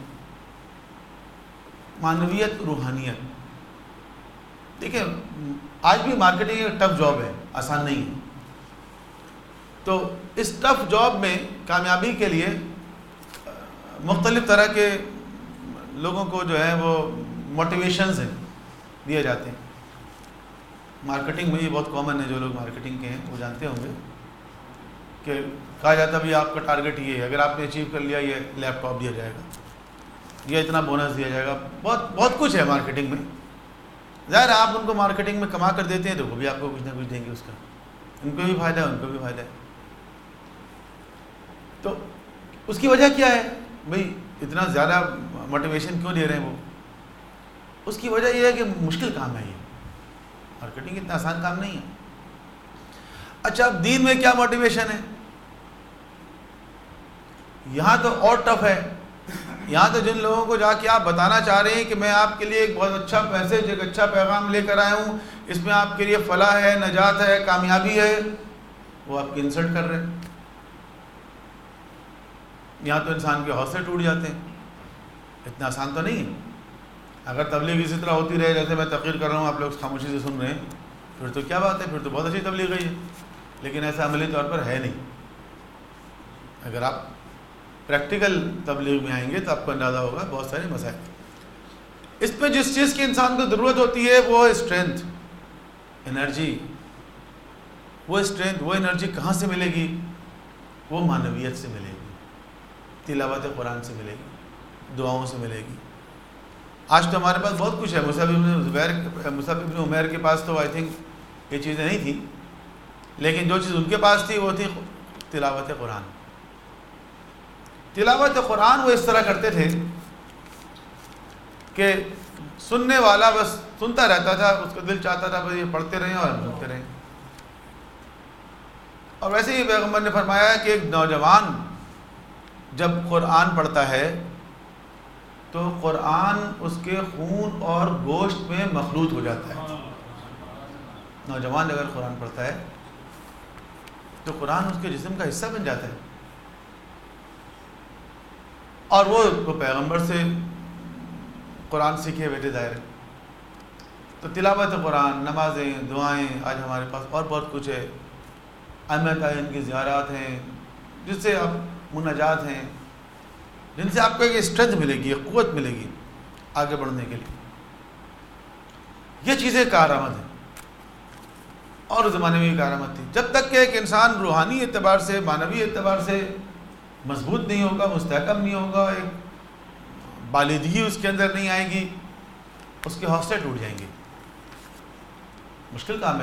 [SPEAKER 2] معنویت، روحانیت۔ دیکھیں آج بھی مارکیٹنگ ایک ٹف جاب ہے، آسان نہیں ہے، تو اس ٹف جاب میں کامیابی کے لیے مختلف طرح کے لوگوں کو جو ہے وہ موٹیویشنز ہیں دیے جاتے ہیں۔ مارکیٹنگ میں یہ بہت کامن ہے، جو لوگ مارکیٹنگ کے ہیں وہ جانتے ہوں گے کہ کہا جاتا ہے بھی آپ کا ٹارگٹ یہ ہے، اگر آپ نے اچیو کر لیا یہ لیپ ٹاپ دیا جائے گا، یہ اتنا بونس دیا جائے گا، بہت کچھ ہے مارکیٹنگ میں۔ ظاہر آپ ان کو مارکیٹنگ میں کما کر دیتے ہیں تو وہ بھی آپ کو کچھ نہ کچھ دیں گے، اس کا ان کو بھی فائدہ ہے ان کو بھی فائدہ ہے۔ تو اس کی وجہ کیا ہے بھئی اتنا زیادہ موٹیویشن کیوں دے رہے ہیں وہ؟ اس کی وجہ یہ ہے کہ مشکل کام ہے، یہ مارکیٹنگ اتنا آسان کام نہیں ہے۔ اچھا اب دین میں کیا موٹیویشن ہے؟ یہاں تو اور ٹف ہے، یہاں تو جن لوگوں کو جا کے آپ بتانا چاہ رہے ہیں کہ میں آپ کے لیے ایک بہت اچھا میسج، ایک اچھا پیغام لے کر آیا ہوں، اس میں آپ کے لیے فلاح ہے، نجات ہے، کامیابی ہے، وہ آپ کی انسلٹ کر رہے ہیں۔ یہاں تو انسان کے حوصلے ٹوٹ جاتے ہیں، اتنا آسان تو نہیں ہے۔ اگر تبلیغ اسی طرح ہوتی رہے جیسے میں تقریر کر رہا ہوں آپ لوگ خاموشی سے سن رہے ہیں، پھر تو کیا بات ہے، پھر تو بہت اچھی تبلیغ ہے، لیکن ایسا عملی طور پر ہے نہیں۔ اگر آپ پریکٹیکل تبلیغ میں آئیں گے تو آپ کو اندازہ ہوگا بہت سارے مسائل۔ اس میں جس چیز کی انسان کو ضرورت ہوتی ہے وہ اسٹرینتھ، انرجی۔ وہ اسٹرینتھ، وہ انرجی کہاں سے ملے گی؟ وہ معنویت سے ملے گی، تلاوت قرآن سے ملے گی، دعاؤں سے ملے گی۔ آج تو ہمارے پاس بہت کچھ ہے، مصعب ابن عمیر کے پاس تو آئی تھنک یہ چیزیں نہیں تھیں، لیکن جو چیز ان کے پاس تھی وہ تھی تلاوت قرآن۔ تلاوت قرآن وہ اس طرح کرتے تھے کہ سننے والا بس سنتا رہتا تھا، اس کا دل چاہتا تھا بس یہ پڑھتے رہیں اور ہم سنتے رہیں۔ اور ویسے ہی پیغمبر نے فرمایا کہ ایک نوجوان جب قرآن پڑھتا ہے تو قرآن اس کے خون اور گوشت میں مخلوط ہو جاتا ہے۔ نوجوان اگر قرآن پڑھتا ہے تو قرآن اس کے جسم کا حصہ بن جاتا ہے. اور وہ پیغمبر سے قرآن سیکھے بیٹے ظاہر ہے. تو تلاوت قرآن، نمازیں، دعائیں، آج ہمارے پاس اور بہت کچھ ہے. ائمہ تعین کی زیارات ہیں جس سے آپ مناجات ہیں، جن سے آپ کو ایک اسٹرینتھ ملے گی، ایک قوت ملے گی آگے بڑھنے کے لیے. یہ چیزیں کارآمد ہیں اور اس زمانے میں بھی کارآمد تھی. جب تک کہ ایک انسان روحانی اعتبار سے، معنوی اعتبار سے مضبوط نہیں ہوگا، مستحکم نہیں ہوگا، ایک بالغی اس کے اندر نہیں آئے گی، اس کے حوصلے ٹوٹ جائیں گے. مشکل کام ہے.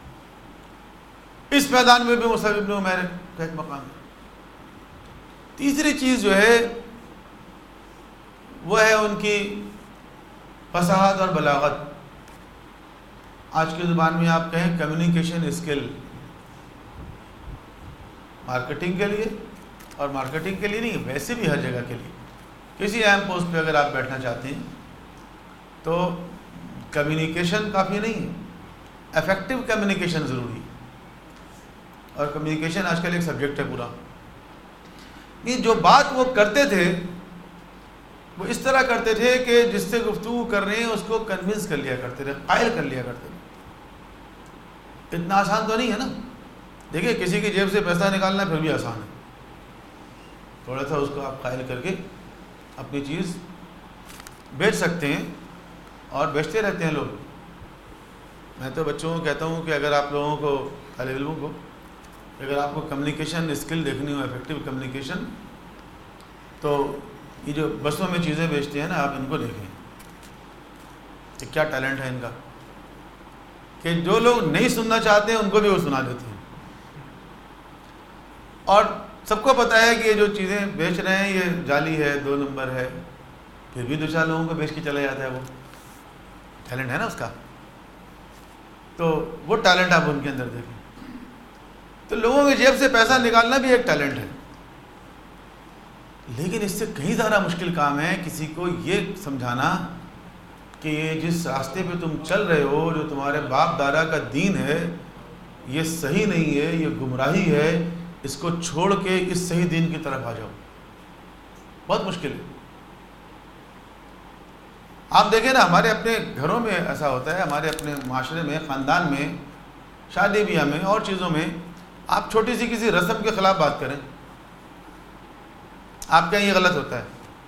[SPEAKER 2] اس میدان میں بھی مصعب ابن عمیر کا ایک مقام ہے. تیسری چیز جو ہے وہ ہے ان کی فصاحت اور بلاغت. آج کی زبان میں آپ کہیں کمیونیکیشن اسکل، مارکیٹنگ کے لیے، اور مارکیٹنگ کے لیے نہیں، ویسے بھی ہر جگہ کے لیے. کسی اہم پوسٹ پہ اگر آپ بیٹھنا چاہتے ہیں تو کمیونیکیشن کافی نہیں ہے، افیکٹو کمیونیکیشن ضروری ہے. اور کمیونیکیشن آج کل ایک سبجیکٹ ہے پورا. یہ جو بات وہ کرتے تھے وہ اس طرح کرتے تھے کہ جس سے گفتگو کر رہے ہیں اس کو کنونس کر لیا کرتے تھے، قائل کر لیا کرتے تھے. اتنا آسان تو نہیں ہے نا. دیکھیں کسی کی جیب سے پیسہ نکالنا پھر بھی آسان ہے، تھوڑا سا اس کو آپ قائل کر کے اپنی چیز بیچ سکتے ہیں، اور بیچتے رہتے ہیں لوگ. میں تو بچوں کو کہتا ہوں کہ اگر آپ لوگوں کو، طالب علموں کو، اگر آپ کو کمیونیکیشن اسکل دیکھنی ہو، افیکٹو کمیونیکیشن، تو یہ جو بسوں میں چیزیں بیچتے ہیں نا، آپ ان کو دیکھیں کہ کیا ٹیلنٹ ہے ان کا، کہ جو لوگ نہیں سننا چاہتے ہیں ان کو بھی وہ سنا دیتے ہیں. اور سب کو پتہ ہے کہ یہ جو چیزیں بیچ رہے ہیں یہ جعلی ہے، 2 نمبر ہے، پھر بھی 2-4 لوگوں کو بیچ کے چلا جاتا ہے. وہ ٹیلنٹ ہے نا اس کا. تو وہ ٹیلنٹ آپ ان کے اندر دیکھیں. تو لوگوں کی جیب سے پیسہ نکالنا بھی ایک ٹیلنٹ ہے. لیکن اس سے کہیں زیادہ مشکل کام ہے کسی کو یہ سمجھانا کہ یہ جس راستے پہ تم چل رہے ہو، جو تمہارے باپ دادا کا دین ہے، یہ صحیح نہیں ہے، یہ گمراہی ہے، اس کو چھوڑ کے اس صحیح دین کی طرف آ جاؤ. بہت مشکل ہے. آپ دیکھیں نا، ہمارے اپنے گھروں میں ایسا ہوتا ہے، ہمارے اپنے معاشرے میں، خاندان میں، شادی بیاہ میں اور چیزوں میں، آپ چھوٹی سی کسی رسم کے خلاف بات کریں، آپ کہیں یہ غلط ہوتا ہے.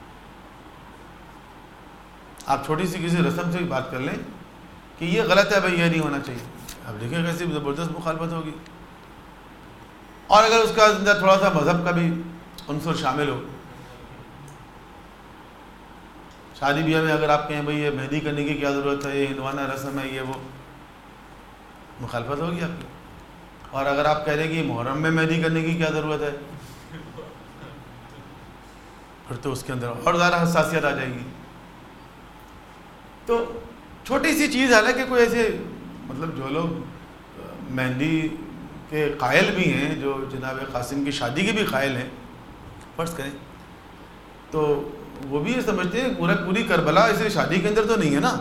[SPEAKER 2] آپ چھوٹی سی کسی رسم سے بھی بات کر لیں کہ یہ غلط ہے بھائی، یہ نہیں ہونا چاہیے. اب دیکھیں کیسی زبردست مخالفت ہوگی. اور اگر اس کا اندر تھوڑا سا مذہب کا بھی عنصر شامل ہو، شادی بیاہ میں اگر آپ کہیں بھائی یہ مہندی کرنے کی کیا ضرورت ہے، یہ ہندوانہ رسم ہے، یہ وہ، مخالفت ہوگی آپ کی. اور اگر آپ کہہ رہے ہیں کہ محرم میں مہندی کرنے کی کیا ضرورت ہے، پھر تو اس کے اندر اور زیادہ حساسیت آ جائے گی. تو چھوٹی سی چیز، حالانکہ کوئی ایسے مطلب جو لوگ مہندی کے قائل بھی ہیں، جو جناب قاسم کی شادی کے بھی قائل ہیں فرض کریں، تو وہ بھی یہ سمجھتے ہیں پوری کربلا اسے شادی کے اندر تو نہیں ہے نا.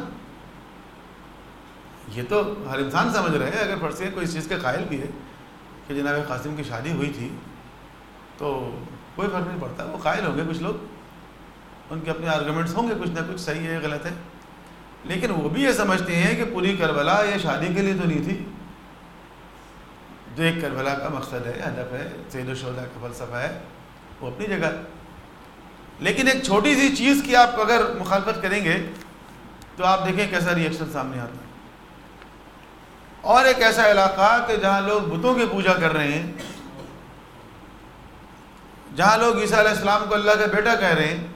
[SPEAKER 2] یہ تو ہر انسان سمجھ رہے ہیں. اگر فرض کریں کوئی اس چیز کے قائل بھی ہے کہ جناب قاسم کی شادی ہوئی تھی تو کوئی فرق نہیں پڑتا. وہ قائل ہوں گے کچھ لوگ، ان کے اپنے آرگومنٹس ہوں گے، کچھ نہ کچھ صحیح ہے غلط ہے. لیکن وہ بھی یہ سمجھتے ہیں کہ پوری کربلا یہ شادی کے لیے تو نہیں تھی. جو ایک کربلا کا مقصد ہے، ہدف ہے، سید الشہداء کا فلسفہ ہے، وہ اپنی جگہ. لیکن ایک چھوٹی سی چیز کی آپ اگر مخالفت کریں گے تو آپ دیکھیں کیسا ری ایکشن سامنے آتا ہے. اور ایک ایسا علاقہ کہ جہاں لوگ بتوں کی پوجا کر رہے ہیں، جہاں لوگ عیسیٰ علیہ السلام کو اللہ کا بیٹا کہہ رہے ہیں،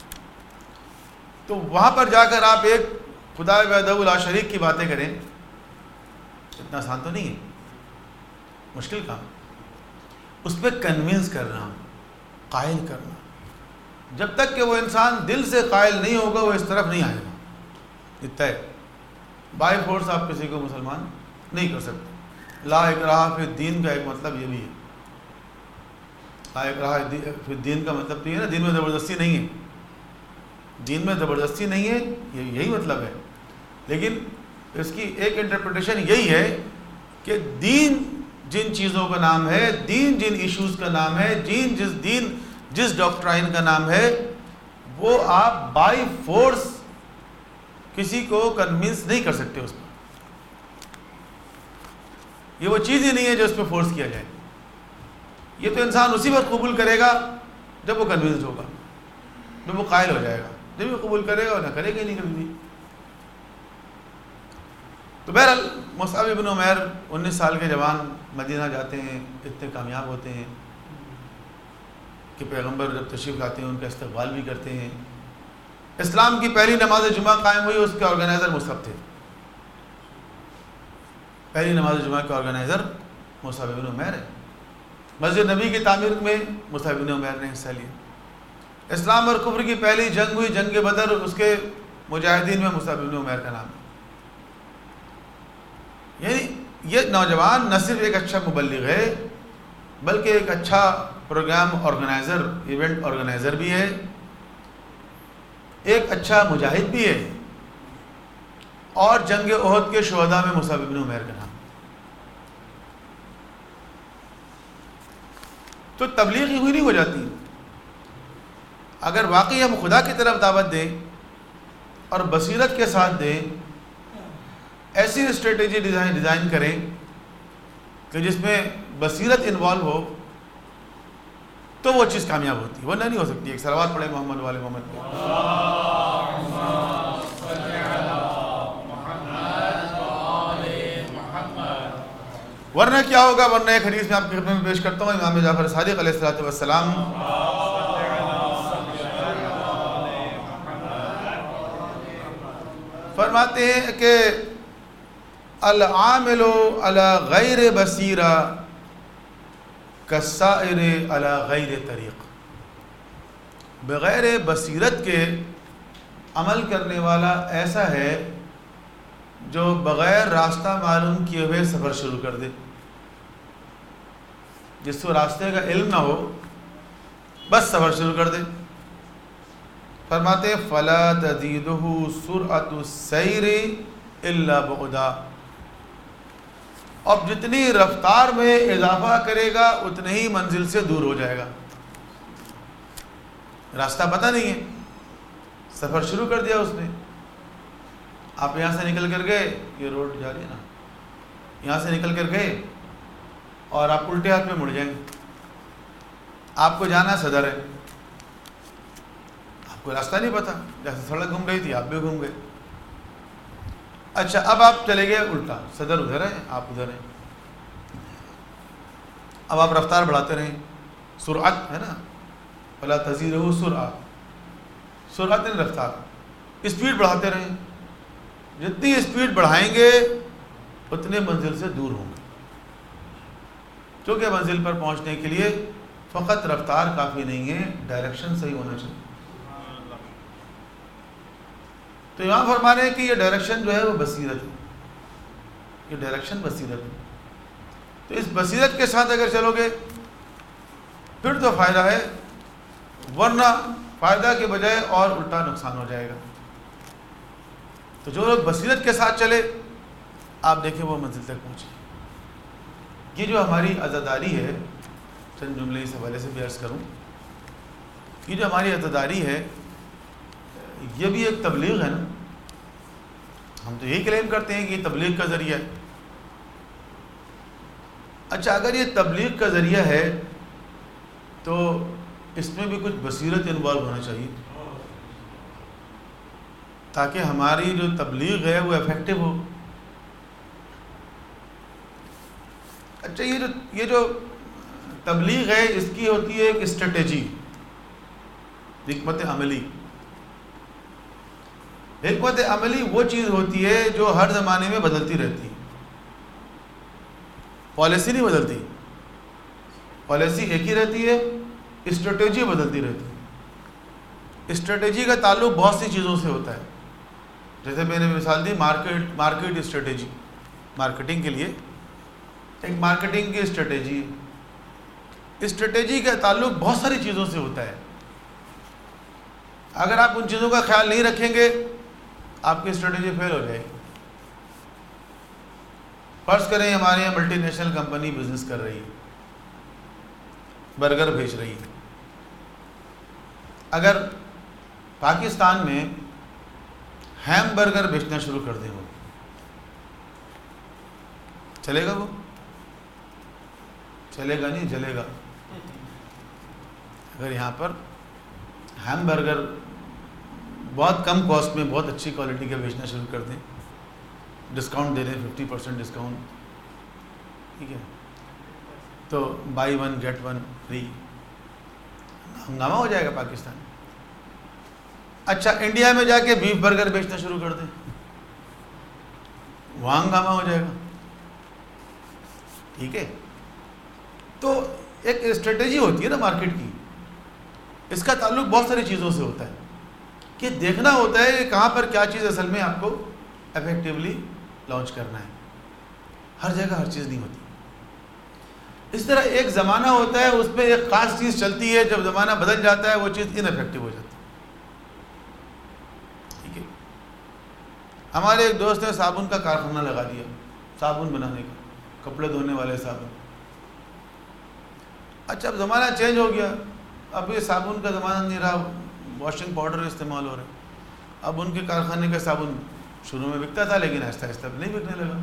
[SPEAKER 2] تو وہاں پر جا کر آپ ایک خدا وحدہ لا شریک کی باتیں کریں، اتنا آسان تو نہیں ہے، مشکل کام. اس پہ کنونس کرنا، قائل کرنا. جب تک کہ وہ انسان دل سے قائل نہیں ہوگا وہ اس طرف نہیں آئے گا. اتنا ہے. بائی فورس آپ کسی کو مسلمان نہیں کر سکتے. لا اکراہ فی الدین کا ایک مطلب یہ بھی ہے. لا اکراہ فی الدین کا مطلب تو یہ ہے نا، دین میں زبردستی نہیں ہے. دین میں زبردستی نہیں ہے، یہی مطلب ہے. لیکن اس کی ایک انٹرپریٹیشن یہی ہے کہ دین جن چیزوں کا نام ہے دین، جن ایشوز کا نام ہے جس ڈاکٹرائن کا نام ہے، وہ آپ بائی فورس کسی کو کنونس نہیں کر سکتے اس پر. یہ وہ چیز ہی نہیں ہے جو اس پہ فورس کیا جائے. یہ تو انسان اسی وقت قبول کرے گا جب وہ کنونسڈ ہوگا، جب وہ قائل ہو جائے گا. جب وہ قبول کرے گا اور نہ کرے گا ہی نہیں کبھی بھی. تو بہرحال مصعب ابن عمیر 19 سال کے جوان مدینہ جاتے ہیں، اتنے کامیاب ہوتے ہیں کہ پیغمبر جب تشریف لاتے ہیں ان کا استقبال بھی کرتے ہیں. اسلام کی پہلی نماز جمعہ قائم ہوئی، اس کے آرگنائزر مصعب تھے. پہلی نماز جمعہ کے آرگنائزر مصعب ابن عمیر ہے. مسجد نبی کی تعمیر میں مصعب ابن عمیر نے حصہ لیا. اسلام اور کفر کی پہلی جنگ ہوئی، جنگ بدر، اس کے مجاہدین میں مصعب ابن عمیر کا نام ہے. یعنی یہ نوجوان نہ صرف ایک اچھا مبلغ ہے بلکہ ایک اچھا پروگرام آرگنائزر، ایونٹ آرگنائزر بھی ہے، ایک اچھا مجاہد بھی ہے، اور جنگ احد کے شہداء میں مصعب ابن عمیر کا نام. تو تبلیغ ہی ہوئی نہیں ہو جاتی. اگر واقعی ہم خدا کی طرف دعوت دیں اور بصیرت کے ساتھ دیں، ایسی اسٹریٹجی ڈیزائن کریں کہ جس میں بصیرت انوالو ہو، تو وہ چیز کامیاب ہوتی ہے، ورنہ نہیں ہو سکتی. ایک صلوات پڑھے محمد والے محمد پہ. ورنہ کیا ہوگا؟ ورنہ ایک حدیث میں آپ کی خدمت میں پیش کرتا ہوں. امام جعفر صادق علیہ الصلوۃ والسلام فرماتے ہیں کہ العامل علی غیر بصیرہ کالسائر علی غیر طریق. بغیر بصیرت کے عمل کرنے والا ایسا ہے جو بغیر راستہ معلوم کیے ہوئے سفر شروع کر دے. جس کو راستے کا علم نہ ہو بس سفر شروع کر دے. فرماتے فلا تزیدہ سرعۃ السیر الا بعدا. اب جتنی رفتار میں اضافہ کرے گا اتنے ہی منزل سے دور ہو جائے گا. راستہ پتہ نہیں ہے، سفر شروع کر دیا اس نے. آپ یہاں سے نکل کر گئے، یہ روڈ جا رہی ہے نا، یہاں سے نکل کر گئے اور آپ الٹے ہاتھ میں مڑ جائیں گے. آپ کو جانا صدر ہے، آپ کو راستہ نہیں پتہ، جیسے سڑک گھوم گئی تھی آپ بھی گھوم گئے. اچھا اب آپ چلے گئے الٹا، صدر ادھر ہے آپ ادھر ہیں. اب آپ رفتار بڑھاتے رہیں، سرعت ہے نا، فلا تزیدہ سرعہ، سرعت یعنی رفتار، اسپیڈ بڑھاتے رہیں. جتنی اسپیڈ بڑھائیں گے اتنے منزل سے دور ہوں گے، کیونکہ منزل پر پہنچنے کے لیے فقط رفتار کافی نہیں ہے، ڈائریکشن صحیح ہونا چاہیے. تو امام فرما رہے ہیں کہ یہ ڈائریکشن جو ہے وہ بصیرت ہے، یہ ڈائریکشن بصیرت ہے. تو اس بصیرت کے ساتھ اگر چلو گے پھر تو فائدہ ہے، ورنہ فائدہ کے بجائے اور الٹا نقصان ہو جائے گا. تو جو لوگ بصیرت کے ساتھ چلے آپ دیکھیں وہ منزل تک پہنچے. یہ جو ہماری عزاداری ہے، چند جملے اس حوالے سے بھی عرض کروں، یہ جو ہماری عزاداری ہے یہ بھی ایک تبلیغ ہے نا. ہم تو یہی کلیم کرتے ہیں کہ یہ تبلیغ کا ذریعہ ہے. اچھا اگر یہ تبلیغ کا ذریعہ ہے تو اس میں بھی کچھ بصیرت انوالو ہونا چاہیے تاکہ ہماری جو تبلیغ ہے وہ افیکٹو ہو. اچھا یہ جو تبلیغ ہے اس کی ہوتی ہے ایک اسٹریٹجی، حکمت عملی. حکمت عملی وہ چیز ہوتی ہے جو ہر زمانے میں بدلتی رہتی ہے. پالیسی نہیں بدلتی، پالیسی ایک ہی رہتی ہے، اسٹریٹجی بدلتی رہتی ہے. اسٹریٹجی کا تعلق بہت سی چیزوں سے ہوتا ہے. جیسے میں نے مثال دی مارکیٹ اسٹریٹجی، مارکیٹنگ کے لیے ایک مارکیٹنگ کی اسٹریٹجی. اسٹریٹجی کا تعلق بہت ساری چیزوں سے ہوتا ہے. اگر آپ ان چیزوں کا خیال نہیں رکھیں گے آپ کی اسٹریٹجی فیل ہو جائے گی. فرض کریں ہمارے یہاں ملٹی نیشنل کمپنی بزنس کر رہی ہے، برگر بیچ رہی ہے، اگر پاکستان میں ہیم برگر بیچنا شروع کر دیں وہ چلے گا؟ وہ چلے گا؟ نہیں چلے گا۔ اگر یہاں پر ہیم برگر بہت کم کاسٹ میں بہت اچھی کوالٹی کا بیچنا شروع کر دیں، ڈسکاؤنٹ دے دیں 50% ڈسکاؤنٹ، ٹھیک ہے، تو buy one get one free, ہنگامہ ہو جائے گا پاکستان میں۔ اچھا انڈیا میں جا کے بیف برگر بیچنا شروع کر دیں، وہاں ہنگامہ ہو جائے گا، ٹھیک ہے۔ تو ایک اسٹریٹجی ہوتی ہے نا مارکیٹ کی، اس کا تعلق بہت ساری چیزوں سے ہوتا ہے کہ دیکھنا ہوتا ہے کہ کہاں پر کیا چیز اصل میں آپ کو افیکٹولی لانچ کرنا ہے، ہر جگہ ہر چیز نہیں ہوتی۔ اس طرح ایک زمانہ ہوتا ہے، اس میں ایک خاص چیز چلتی ہے، جب زمانہ بدل جاتا ہے وہ چیز ان افیکٹو ہو جاتی ہے، ٹھیک ہے۔ ہمارے ایک دوست نے صابن کا کارخانہ لگا دیا، صابن بنانے کا، کپڑے دھونے والے صابن۔ اچھا اب زمانہ چینج ہو گیا، اب یہ صابن کا زمانہ نہیں رہا، واشنگ پاؤڈر استعمال ہو رہا ہے۔ اب ان کے کارخانے کا صابن شروع میں بکتا تھا لیکن آہستہ آہستہ نہیں بکنے لگا،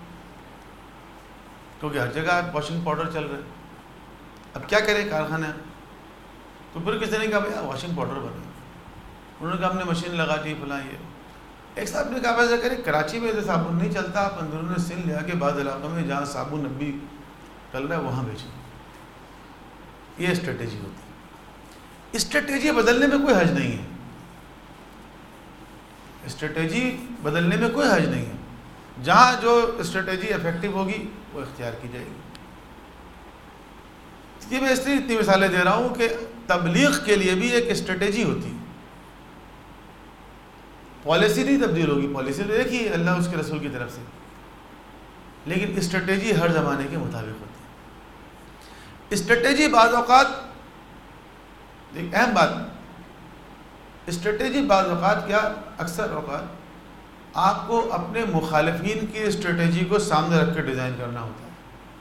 [SPEAKER 2] کیونکہ ہر جگہ واشنگ پاؤڈر چل رہا ہے۔ اب کیا کرے کارخانہ؟ تو پھر کسی نے کہا بھائی واشنگ پاؤڈر بنے، انہوں نے کہا ہم نے مشین لگا دی فلاں۔ یہ ایک صاحب نے کہا ایسا کرے کراچی میں صابن نہیں چلتا، آپ اندرون سندھ لیا کے بعض علاقوں میں جہاں صابن اب بھی چل رہا ہے وہاں بیچیں۔ یہ اسٹریٹجی ہوتی ہے۔ اسٹریٹجی بدلنے میں کوئی حرج نہیں ہے، اسٹریٹجی بدلنے میں کوئی حرج نہیں ہے، جہاں جو اسٹریٹجی افیکٹو ہوگی وہ اختیار کی جائے گی۔ یہ میں اس لیے اتنی مثالیں دے رہا ہوں کہ تبلیغ کے لیے بھی ایک اسٹریٹجی ہوتی ہے، پالیسی نہیں تبدیل ہوگی، پالیسی تو ایک ہی اللہ اس کے رسول کی طرف سے، لیکن اسٹریٹجی ہر زمانے کے مطابق ہوتی ہے۔ اسٹریٹجی بعض اوقات ایک اہم بات، اسٹریٹجی بعض اوقات کیا اکثر اوقات آپ کو اپنے مخالفین کی اسٹریٹجی کو سامنے رکھ کے ڈیزائن کرنا ہوتا ہے،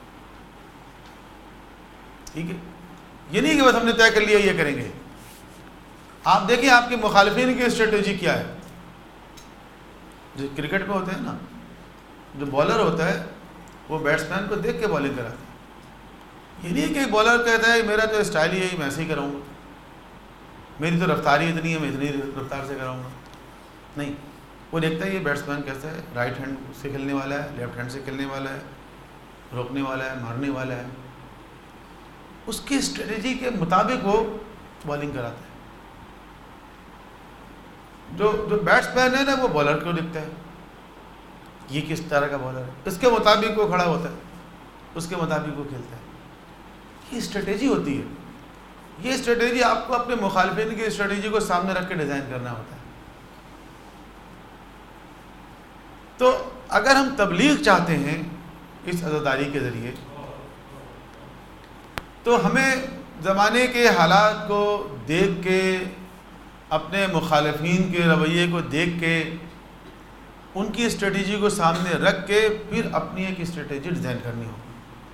[SPEAKER 2] ٹھیک ہے۔ یہ نہیں کہ بس ہم نے طے کر لیا یہ کریں گے، آپ دیکھیں آپ کے مخالفین کی اسٹریٹجی کیا ہے۔ جو کرکٹ میں ہوتے ہیں نا، جو بالر ہوتا ہے وہ بیٹسمین کو دیکھ کے بالنگ کراتا ہے، یہ نہیں کہ بالر کہتا ہے میرا تو اسٹائل ہی ہے میں ایسے ہی کراؤں گا، میری تو رفتار ہی اتنی ہے میں اتنی رفتار سے کراؤں گا، نہیں، وہ دیکھتا ہے یہ بیٹسمین کیسا ہے، رائٹ ہینڈ سے کھیلنے والا ہے، لیفٹ ہینڈ سے کھیلنے والا ہے، روکنے والا ہے، مارنے والا ہے، اس کی اسٹریٹجی کے مطابق وہ بالنگ کراتا ہے۔ جو بیٹسمین ہے نا وہ بالر کو دیکھتا ہے یہ کس طرح کا بالر ہے، اس کے مطابق وہ کھڑا ہوتا ہے، اس کے مطابق وہ کھیلتا ہے۔ یہ اسٹریٹجی ہوتی ہے، یہ اسٹریٹجی آپ کو اپنے مخالفین کی اسٹریٹجی کو سامنے رکھ کے ڈیزائن کرنا ہوتا ہے۔ تو اگر ہم تبلیغ چاہتے ہیں اس عزاداری کے ذریعے تو ہمیں زمانے کے حالات کو دیکھ کے، اپنے مخالفین کے رویے کو دیکھ کے، ان کی اسٹریٹجی کو سامنے رکھ کے پھر اپنی ایک اسٹریٹجی ڈیزائن کرنی ہوگی۔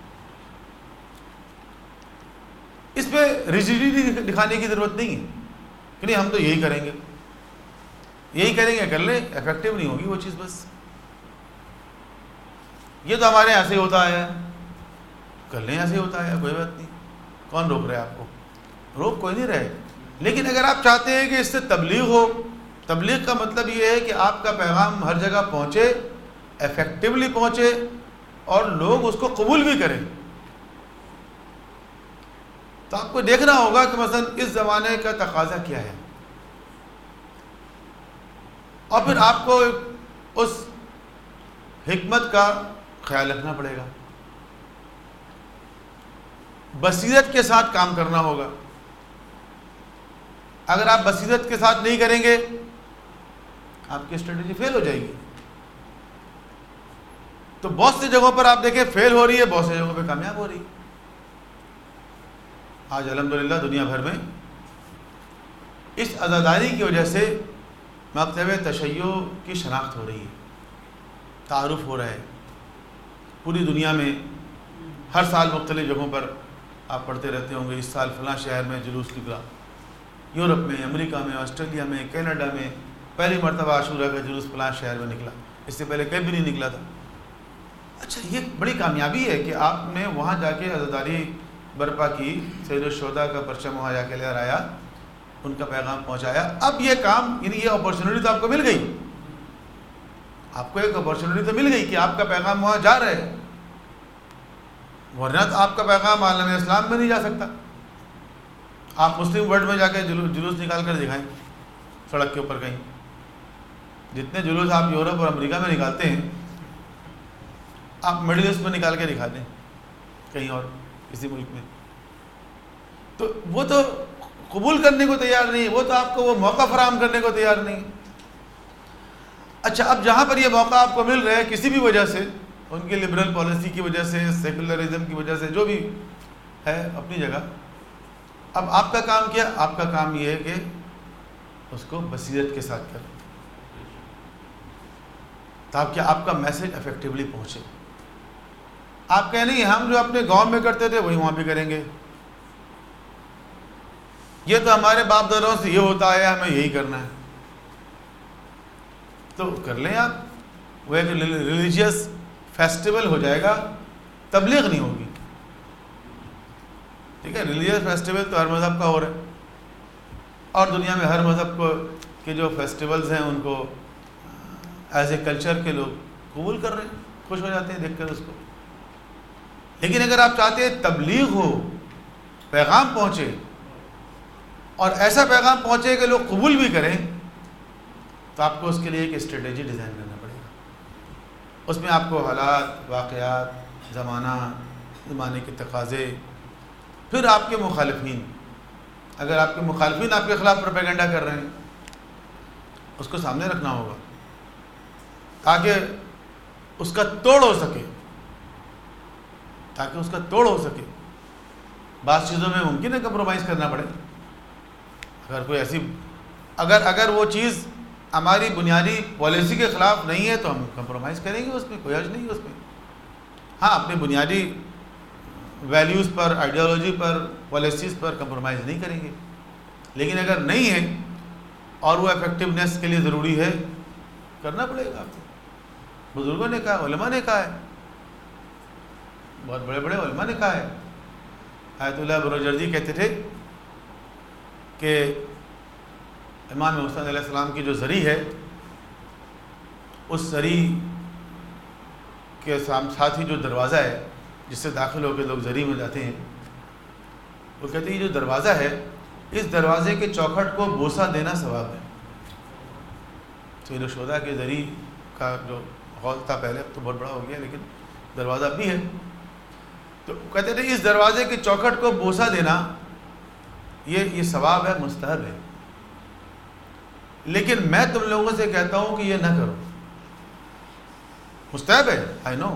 [SPEAKER 2] اس پہ ریجیڈیٹی دکھانے کی ضرورت نہیں ہے کہ نہیں ہم تو یہی کریں گے، یہی کریں گے، کر لیں، افیکٹو نہیں ہوگی وہ چیز، بس یہ تو ہمارے یہاں سے ہوتا ہے، کر لیں، ایسے ہوتا ہے، کوئی بات نہیں، کون روک رہا ہے آپ کو؟ روک کوئی نہیں رہے۔ لیکن اگر آپ چاہتے ہیں کہ اس سے تبلیغ ہو، تبلیغ کا مطلب یہ ہے کہ آپ کا پیغام ہر جگہ پہنچے، افیکٹولی پہنچے اور لوگ اس کو قبول بھی کریں، تو آپ کو دیکھنا ہوگا کہ مثلا اس زمانے کا تقاضا کیا ہے، اور پھر آپ کو اس حکمت کا خیال رکھنا پڑے گا، بصیرت کے ساتھ کام کرنا ہوگا۔ اگر آپ بصیرت کے ساتھ نہیں کریں گے آپ کی اسٹریٹجی فیل ہو جائے گی۔ تو بہت سی جگہوں پر آپ دیکھیں فیل ہو رہی ہے، بہت سی جگہوں پہ کامیاب ہو رہی ہے۔ آج الحمدللہ دنیا بھر میں اس عزاداری کی وجہ سے مکتب تشیع کی شناخت ہو رہی ہے، تعارف ہو رہا ہے، پوری دنیا میں ہر سال مختلف جگہوں پر آپ پڑھتے رہتے ہوں گے، اس سال فلاں شہر میں جلوس نکلا، یورپ میں، امریکہ میں، آسٹریلیا میں، کینیڈا میں پہلی مرتبہ عاشورہ کا جلوس فلاں شہر میں نکلا، اس سے پہلے کہیں بھی نہیں نکلا تھا۔ اچھا، یہ بڑی کامیابی ہے کہ آپ نے وہاں جا کے عزاداری برپا کی، سید الشہداء کا پرچم وہاں جا کے لہرایا، ان کا پیغام پہنچایا۔ اب یہ کام، یعنی یہ اپورچونٹی تو آپ کو مل گئی، آپ کو ایک اپورچونٹی تو مل گئی کہ آپ کا پیغام وہاں جا رہا ہے، ورنہ تو آپ کا پیغام عالم اسلام میں نہیں جا سکتا۔ آپ مسلم ورلڈ میں جا کے جلوس نکال کر دکھائیں، سڑک کے اوپر کہیں، جتنے جلوس آپ یورپ اور امریکہ میں نکالتے ہیں آپ مڈل ایسٹ میں نکال کے دکھا دیں، کہیں اور کسی ملک میں، تو وہ تو قبول کرنے کو تیار نہیں، وہ تو آپ کو وہ موقع فراہم کرنے کو تیار نہیں۔ اچھا، اب جہاں پر یہ موقع آپ کو مل رہا ہے کسی بھی وجہ سے، ان کی لبرل پالیسی کی وجہ سے، سیکولرزم کی وجہ سے، جو بھی ہے اپنی جگہ، اب آپ کا کام کیا؟ آپ کا کام یہ ہے کہ اس کو بصیرت کے ساتھ کریں تاکہ آپ کا میسج افیکٹولی پہنچے۔ آپ کہیں نہیں ہم جو اپنے گاؤں میں کرتے تھے وہی وہاں بھی کریں گے، یہ تو ہمارے باپ دادوں سے یہ ہوتا ہے، ہمیں یہی کرنا ہے، تو کر لیں آپ۔ وہ ایک ریلیجیس فیسٹیول ہو جائے گا، تبلیغ نہیں ہوگی، ٹھیک ہے؟ ریلیجیس فیسٹیول تو ہر مذہب کا ہو رہا ہے، اور دنیا میں ہر مذہب کو کے جو فیسٹیولز ہیں ان کو ایز اے کلچر کے لوگ قبول کر رہے ہیں، خوش ہو جاتے ہیں دیکھ کر اس کو۔ لیکن اگر آپ چاہتے ہیں تبلیغ ہو، پیغام پہنچے، اور ایسا پیغام پہنچے کہ لوگ قبول بھی کریں، تو آپ کو اس کے لیے ایک اسٹریٹجی ڈیزائن کرنا پڑے گا۔ اس میں آپ کو حالات، واقعات، زمانے کے تقاضے، پھر آپ کے مخالفین، اگر آپ کے مخالفین آپ کے خلاف پروپیگنڈا کر رہے ہیں، اس کو سامنے رکھنا ہوگا تاکہ اس کا توڑ ہو سکے، بعض چیزوں میں ممکن ہے کمپرومائز کرنا پڑے، اگر کوئی ایسی اگر وہ چیز ہماری بنیادی پالیسی کے خلاف نہیں ہے تو ہم کمپرومائز کریں گے، اس میں کوئی حرج نہیں ہے۔ اس میں ہاں، اپنے بنیادی ویلیوز پر، آئیڈیالوجی پر، پالیسیز پر کمپرومائز نہیں کریں گے، لیکن اگر نہیں ہے اور وہ افیکٹونیس کے لیے ضروری ہے، کرنا پڑے گا آپ کو۔ بزرگوں نے کہا، علماء نے کہا ہے، بہت بڑے بڑے علماء نے کہا ہے۔ آیت اللہ بروجردی کہتے تھے کہ امام حسین علیہ السلام کی جو زری ہے، اس زری کے ساتھ ہی جو دروازہ ہے جس سے داخل ہو کے لوگ زری میں جاتے ہیں، وہ کہتے ہیں یہ جو دروازہ ہے، اس دروازے کے چوکھٹ کو بوسہ دینا ثواب ہے۔ سید الشہداء کے زری کا جو ہال تھا پہلے، اب تو بہت بڑا ہو گیا لیکن دروازہ بھی ہے، تو کہتے تھے اس دروازے کے چوکھٹ کو بوسہ دینا یہ ثواب ہے، مستحب ہے، لیکن میں تم لوگوں سے کہتا ہوں کہ یہ نہ کرو۔ مستحب ہے، آئی نو،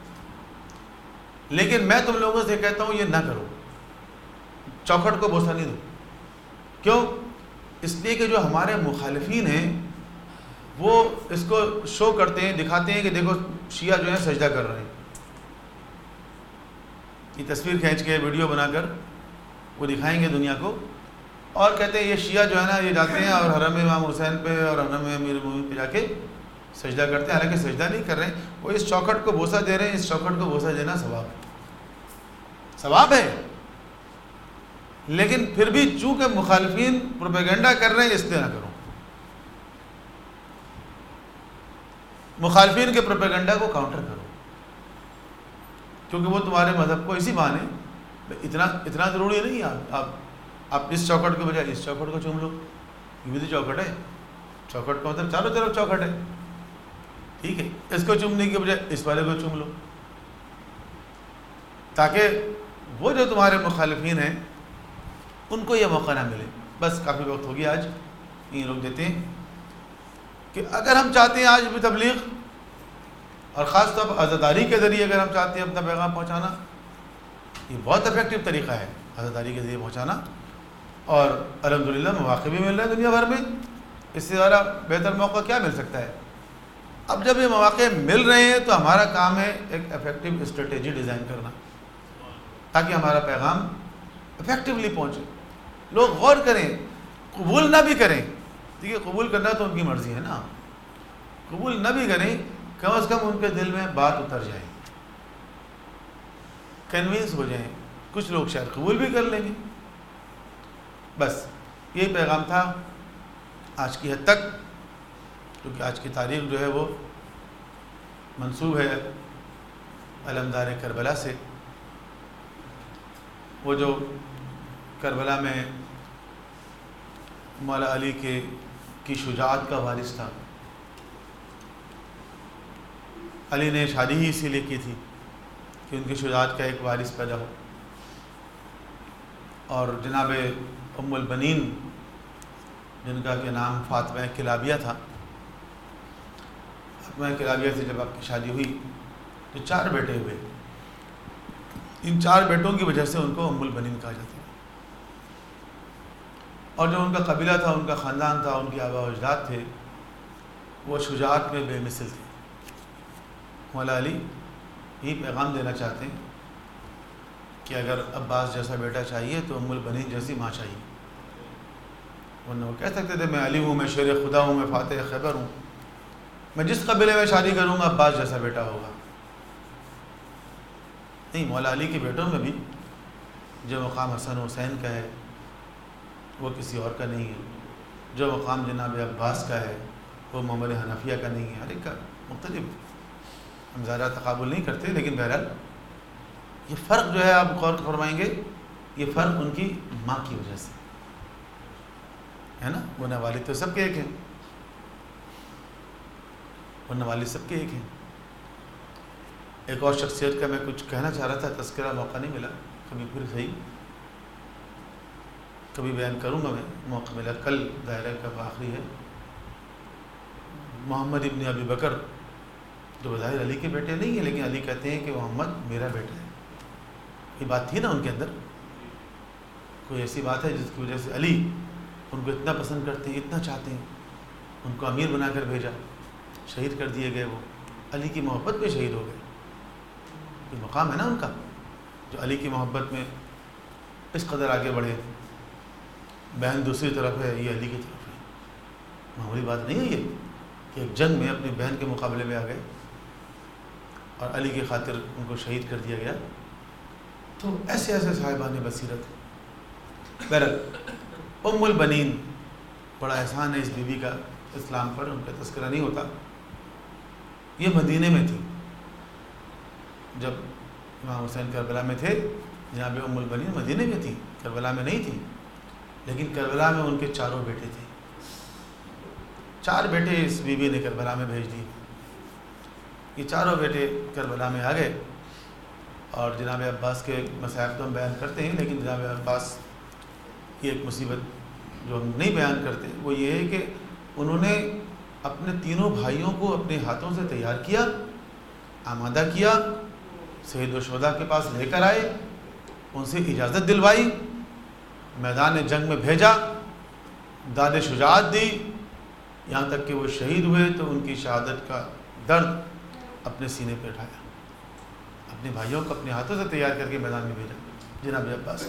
[SPEAKER 2] لیکن میں تم لوگوں سے کہتا ہوں یہ نہ کرو، چوکھٹ کو بوسہ نہیں دو۔ کیوں؟ اس لیے کہ جو ہمارے مخالفین ہیں وہ اس کو شو کرتے ہیں، دکھاتے ہیں کہ دیکھو شیعہ جو ہیں سجدہ کر رہے ہیں، یہ تصویر کھینچ کے ویڈیو بنا کر وہ دکھائیں گے دنیا کو، اور کہتے ہیں یہ شیعہ جو ہے نا یہ جاتے ہیں اور حرم امام حسین پہ اور حرم امیر المومنین پہ جا کے سجدہ کرتے ہیں، حالانکہ سجدہ نہیں کر رہے ہیں، وہ اس چوکھٹ کو بوسہ دے رہے ہیں۔ اس چوکھٹ کو بوسہ دینا ثواب ہے، لیکن پھر بھی چونکہ مخالفین پروپیگنڈا کر رہے ہیں اس لیے نہ کرو، مخالفین کے پروپیگنڈا کو کاؤنٹر کرو، کیونکہ وہ تمہارے مذہب کو اسی بہانے اتنا ضروری نہیں ہے آپ اس چوکھٹ کے بجائے اس چوکھٹ کو چوم لو، یہ بھی تو چوکھٹ ہے، چوکھٹ کا مطلب چاروں طرف چوکھٹ ہے، ٹھیک ہے، اس کو چومنے کے بجائے اس والے کو چوم لو، تاکہ وہ جو تمہارے مخالفین ہیں ان کو یہ موقع نہ ملے۔ بس کافی وقت ہو گیا، آج یہیں روک دیتے ہیں کہ اگر ہم چاہتے ہیں آج بھی تبلیغ، اور خاص طور پر عزاداری کے ذریعے اگر ہم چاہتے ہیں اپنا پیغام پہنچانا، یہ بہت افیکٹو طریقہ ہے عزاداری کے ذریعے پہنچانا، اور الحمدللہ مواقع بھی مل رہے ہیں دنیا بھر میں، اس سے زیادہ بہتر موقع کیا مل سکتا ہے؟ اب جب یہ مواقع مل رہے ہیں تو ہمارا کام ہے ایک افیکٹو اسٹریٹجی ڈیزائن کرنا تاکہ ہمارا پیغام افیکٹولی پہنچے، لوگ غور کریں، قبول نہ بھی کریں، دیکھیے قبول کرنا تو ان کی مرضی ہے نا، قبول نہ بھی کریں کم از کم ان کے دل میں بات اتر جائے، کنوینس ہو جائیں، کچھ لوگ شاید قبول بھی کر لیں گے۔ بس یہی پیغام تھا آج کی حد تک، کیونکہ آج کی تاریخ جو ہے وہ منسوب ہے علمدار کربلا سے، وہ جو کربلا میں مولا علی کی شجاعت کا وارث تھا۔ علی نے شادی ہی اسی لیے کی تھی کہ ان کی شجاعت کا ایک وارث پیدا ہو، اور جناب ام البنین جن کا کہ نام فاطمہ کلابیہ تھا، فاطمہ کلابیہ سے جب آپ کی شادی ہوئی تو 4 بیٹے ہوئے، ان 4 بیٹوں کی وجہ سے ان کو ام البنین کہا جاتا ہے، اور جو ان کا قبیلہ تھا، ان کا خاندان تھا، ان کے آباء و اجداد تھے، وہ شجاعت میں بے مثل تھے۔ مولا علی یہی پیغام دینا چاہتے ہیں کہ اگر عباس جیسا بیٹا چاہیے تو ام البنین جیسی ماں چاہیے، ورنہ وہ کہہ سکتے تھے میں علی ہوں، میں شیر خدا ہوں، میں فاتح خیبر ہوں، میں جس قبیلے میں شادی کروں گا عباس جیسا بیٹا ہوگا۔ نہیں، مولا علی کے بیٹوں میں بھی جو مقام حسن حسین کا ہے وہ کسی اور کا نہیں ہے، جو مقام جناب عباس کا ہے وہ محمد حنفیہ کا نہیں ہے، ہر ایک کا مختلف، ہم زیادہ تقابل نہیں کرتے، لیکن بہرحال یہ فرق جو ہے آپ غور فرمائیں گے، یہ فرق ان کی ماں کی وجہ سے ہے نا، ورنہ والد تو سب کے ایک ہیں، ورنہ والد سب کے ایک ہیں۔ ایک اور شخصیت کا میں کچھ کہنا چاہ رہا تھا، تذکرہ موقع نہیں ملا، کبھی پھر صحیح کبھی بیان کروں گا، میں موقع ملا، کل دائرہ کا آخری ہے۔ محمد ابن ابی بکر جو بظاہر علی کے بیٹے نہیں ہیں، لیکن علی کہتے ہیں کہ محمد میرا بیٹا ہے، یہ بات تھی نا ان کے اندر، کوئی ایسی بات ہے جس کی وجہ سے علی ان کو اتنا پسند کرتے ہیں، اتنا چاہتے ہیں، ان کو امیر بنا کر بھیجا، شہید کر دیے گئے، وہ علی کی محبت میں شہید ہو گئے، یہ مقام ہے نا ان کا، جو علی کی محبت میں اس قدر آگے بڑھے۔ بہن دوسری طرف ہے، یہ علی کی طرف ہے، معمولی بات نہیں ہے یہ کہ ایک جنگ میں اپنی بہن کے مقابلے میں آ گئے اور علی کی خاطر ان کو شہید کر دیا گیا۔ تو ایسے ایسے صاحبان بصیرت۔ بہرحال ام البنین، بڑا احسان ہے اس بی بی کا اسلام پر، ان کا تذکرہ نہیں ہوتا، یہ مدینے میں تھی جب امام حسین کربلا میں تھے، جناب ام البنین مدینے میں تھی، کربلا میں نہیں تھی، لیکن کربلا میں ان کے 4 بیٹے تھے، 4 بیٹے اس بی بی نے کربلا میں بھیج دیے۔ یہ 4 بیٹے کربلا میں آ گئے، اور جناب عباس کے مصائب تو ہم بیان کرتے ہیں، لیکن جناب عباس کی ایک مصیبت جو ہم نہیں بیان کرتے وہ یہ ہے کہ انہوں نے اپنے تینوں بھائیوں کو اپنے ہاتھوں سے تیار کیا، آمادہ کیا، سید و شہداء کے پاس لے کر آئے، ان سے اجازت دلوائی، میدان جنگ میں بھیجا، داد شجاعت دی، یہاں تک کہ وہ شہید ہوئے تو ان کی شہادت کا درد اپنے سینے پہ اٹھایا، اپنے بھائیوں کو اپنے ہاتھوں سے تیار کر کے میدان میں بھیجا جناب عباس۔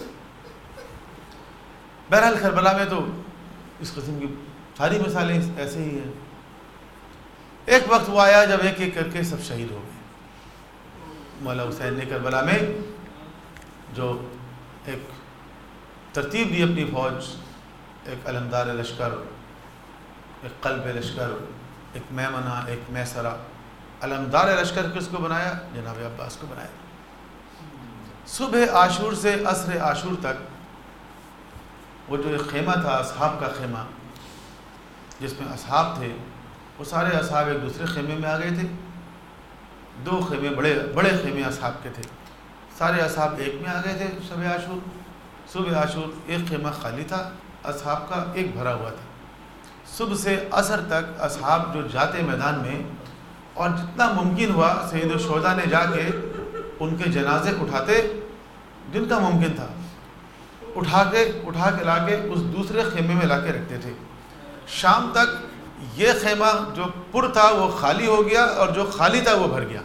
[SPEAKER 2] بہرحال کربلا میں تو اس قسم کی ساری مثالیں ایسے ہی ہیں۔ ایک وقت وہ آیا جب ایک ایک کر کے سب شہید ہو گئے۔ مولا حسین نے کربلا میں جو ایک ترتیب دی اپنی فوج، ایک علمدار لشکر، ایک قلب لشکر، ایک میمنہ، ایک میسرہ، علمدار لشکر کس کو بنایا؟ جناب عباس کو بنایا۔ صبح عاشور سے عصر عاشور تک وہ جو ایک خیمہ تھا، اصحاب کا خیمہ، جس میں اصحاب تھے، وہ سارے اصحاب ایک دوسرے خیمے میں آ گئے تھے۔ 2 خیمے بڑے خیمے اصحاب کے تھے، سارے اصحاب ایک میں آ گئے تھے۔ صبح عاشور ایک خیمہ خالی تھا اصحاب کا، ایک بھرا ہوا تھا۔ صبح سے عصر تک اصحاب جو جاتے میدان میں، اور جتنا ممکن ہوا سید الشہداء نے جا کے ان کے جنازے اٹھاتے، جن کا ممکن تھا اٹھا کے لا کے اس دوسرے خیمے میں لا کے رکھتے تھے۔ شام تک یہ خیمہ جو پر تھا وہ خالی ہو گیا اور جو خالی تھا وہ بھر گیا،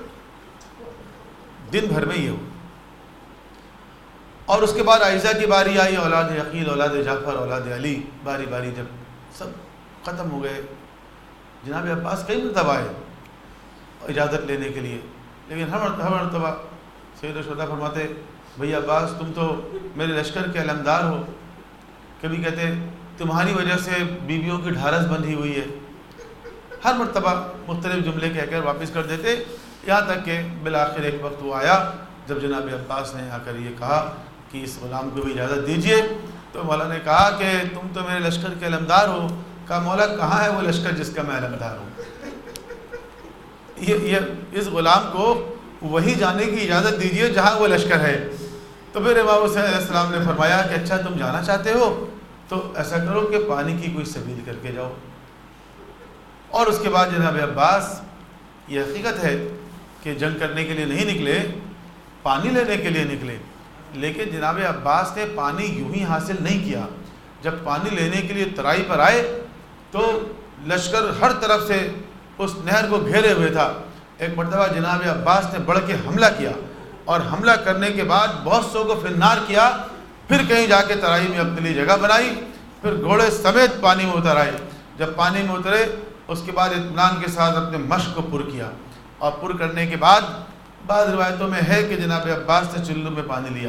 [SPEAKER 2] دن بھر میں یہ ہو۔ اور اس کے بعد عائشہ کی باری آئی، اولاد عقیل، اولاد جعفر، اولاد علی، باری باری جب سب ختم ہو گئے، جناب عباس کئی مرتبہ آئے اجازت لینے کے لیے، لیکن ہر مرتبہ سید الشہداء فرماتے بھئی عباس تم تو میرے لشکر کے علمدار ہو، کبھی کہتے تمہاری وجہ سے بیویوں کی ڈھارس بندھی ہوئی ہے، ہر مرتبہ مختلف جملے کہہ کر واپس کر دیتے، یہاں تک کہ بالآخر ایک وقت وہ آیا جب جناب عباس نے آ کر یہ کہا کہ اس غلام کو بھی اجازت دیجئے، تو مولا نے کہا کہ تم تو میرے لشکر کے علمدار ہو۔ کہا مولا کہاں ہے وہ لشکر جس کا میں علمدار ہوں؟ یہ اس غلام کو وہی جانے کی اجازت دیجئے جہاں وہ لشکر ہے۔ تو پھر امام حسین علیہ السلام نے فرمایا کہ اچھا تم جانا چاہتے ہو تو ایسا کرو کہ پانی کی کوئی سبیل کر کے جاؤ۔ اور اس کے بعد جناب عباس، یہ حقیقت ہے کہ جنگ کرنے کے لیے نہیں نکلے، پانی لینے کے لیے نکلے، لیکن جناب عباس نے پانی یوں ہی حاصل نہیں کیا۔ جب پانی لینے کے لیے ترائی پر آئے تو لشکر ہر طرف سے اس نہر کو گھیرے ہوئے تھا۔ ایک مرتبہ جناب عباس نے بڑھ کے حملہ کیا، اور حملہ کرنے کے بعد بہت سو کو فنار کیا، پھر کہیں جا کے ترائی میں اپنے لیے جگہ بنائی، پھر گھوڑے سمیت پانی میں اتر آئے۔ جب پانی میں اترے اس کے بعد اطمینان کے ساتھ اپنے مشق کو پر کیا، اور پر کرنے کے بعد بعض روایتوں میں ہے کہ جناب عباس نے چلو میں پانی لیا،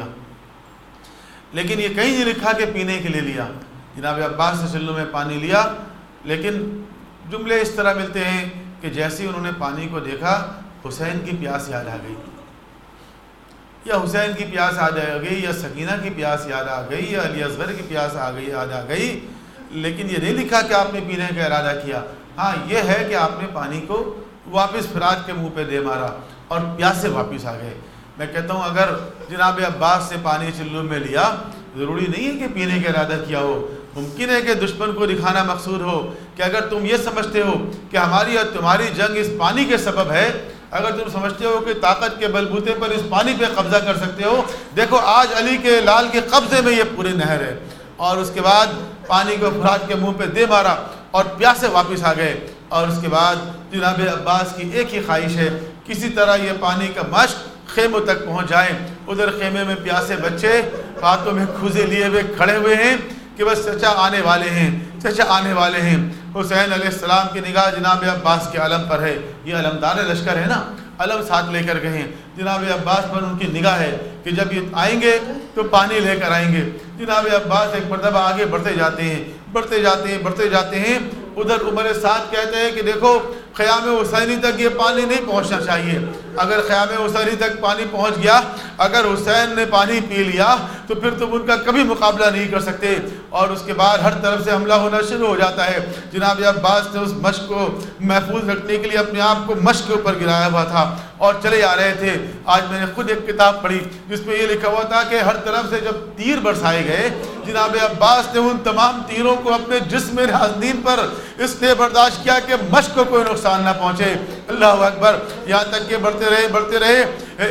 [SPEAKER 2] لیکن یہ کہیں نہیں لکھا کہ پینے کے لیے لیا۔ جناب عباس نے چلو میں پانی لیا، لیکن جملے اس طرح ملتے ہیں کہ جیسے انہوں نے پانی کو دیکھا حسین کی پیاس یاد آ گئی، یا حسین کی پیاس یاد آ گئی، یا سکینہ کی پیاس یاد آ گئی، یا علی اصغر کی پیاس یاد آ گئی، لیکن یہ نہیں لکھا کہ آپ نے پینے کا ارادہ کیا۔ ہاں یہ ہے کہ آپ نے پانی کو واپس فرات کے منہ پہ دے مارا اور پیاسے واپس آ گئے۔ میں کہتا ہوں اگر جناب عباس سے پانی چلو میں لیا، ضروری نہیں ہے کہ پینے کا ارادہ کیا ہو، ممکن ہے کہ دشمن کو دکھانا مقصود ہو کہ اگر تم یہ سمجھتے ہو کہ ہماری اور تمہاری جنگ اس پانی کے سبب ہے، اگر تم سمجھتے ہو کہ طاقت کے بلبوتے پر اس پانی پہ قبضہ کر سکتے ہو، دیکھو آج علی کے لال کے قبضے میں یہ پوری نہر ہے۔ اور اس کے بعد پانی کو فرات کے منہ پہ دے مارا اور پیاسے واپس آ گئے۔ اور اس کے بعد جناب عباس کی ایک ہی خواہش ہے، کسی طرح یہ پانی کا مشق خیموں تک پہنچ جائیں۔ ادھر خیمے میں پیاسے بچے ہاتھوں میں کھوزے لیے ہوئے کھڑے ہوئے ہیں کہ بس چچا آنے والے ہیں، چچا آنے والے ہیں۔ حسین علیہ السلام کی نگاہ جناب عباس کے علم پر ہے، یہ علمدار لشکر ہے نا، علم ساتھ لے کر گئے ہیں۔ جناب عباس پر ان کی نگاہ ہے کہ جب یہ آئیں گے تو پانی لے کر آئیں گے۔ جناب عباس ایک مرتبہ آگے بڑھتے جاتے ہیں، بڑھتے جاتے ہیں۔ ادھر عمر سعد کہتے ہیں کہ دیکھو خیام حسینی تک یہ پانی نہیں پہنچنا چاہیے، اگر خیام حسینی تک پانی پہنچ گیا، اگر حسین نے پانی پی لیا تو پھر تم ان کا کبھی مقابلہ نہیں کر سکتے۔ اور اس کے بعد ہر طرف سے حملہ ہونا شروع ہو جاتا ہے۔ جناب عباس نے اس مشق کو محفوظ رکھنے کے لیے اپنے آپ کو مشق کے اوپر گرایا ہوا تھا اور چلے آ رہے تھے۔ آج میں نے خود ایک کتاب پڑھی جس میں یہ لکھا ہوا تھا کہ ہر طرف سے جب تیر برسائے گئے، جناب عباس نے ان تمام تیروں کو اپنے جسم نازنین پر اس لیے برداشت کیا کہ مشق کو کوئی نقصان نہ پہنچے۔ اللہ اکبر، یہاں تک کہ بڑھتے رہے